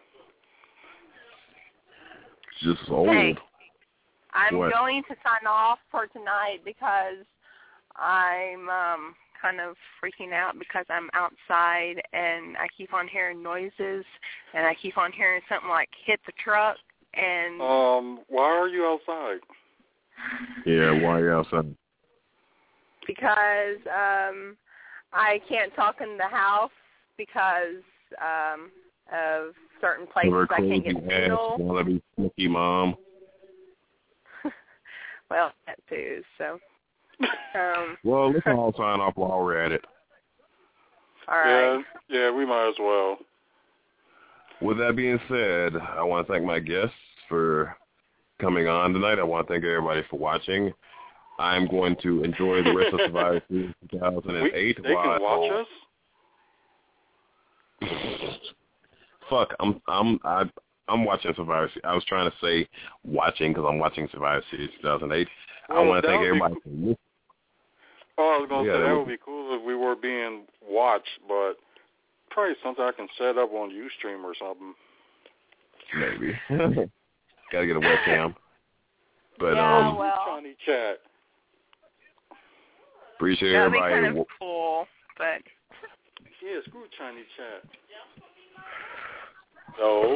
Just old. Hey, I'm What? going to sign off for tonight because I'm kind of freaking out because I'm outside and I keep on hearing noises and I keep on hearing something like hit the truck and... why are you outside? Yeah, why are you outside? Because I can't talk in the house because of certain places I can't get signal. Want to be sneaky mom. Well, that too, so... Well, let's all sign off while we're at it. All right. Yeah, we might as well. With that being said, I want to thank my guests for coming on tonight. I want to thank everybody for watching. I'm going to enjoy the rest of Survivor Series 2008. They can watch us? Fuck, I'm watching Survivor Series. I was trying to say watching because I'm watching Survivor Series 2008. I want to thank everybody for listening. Oh, I was going to say that would be cool if we were being watched, but probably something I can set up on Ustream or something. Maybe. Got to get a webcam. But yeah, well. Johnny Chat. Appreciate That'd be everybody. kind of cool, but Yeah, screw Chinese chat. So.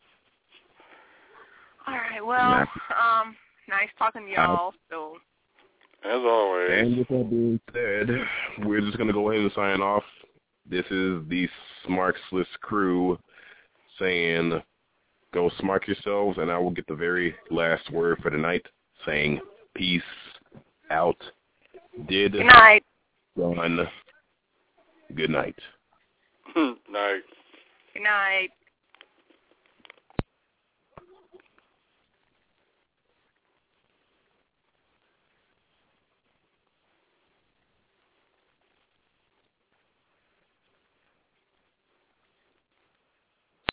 All right. Well, nice talking to y'all. So. As always. And with that being said, we're just going to go ahead and sign off. This is the Smarkless crew saying, go smark yourselves, and I will get the very last word for the night, saying peace out. Good night. Done. Good night. Night. Good night.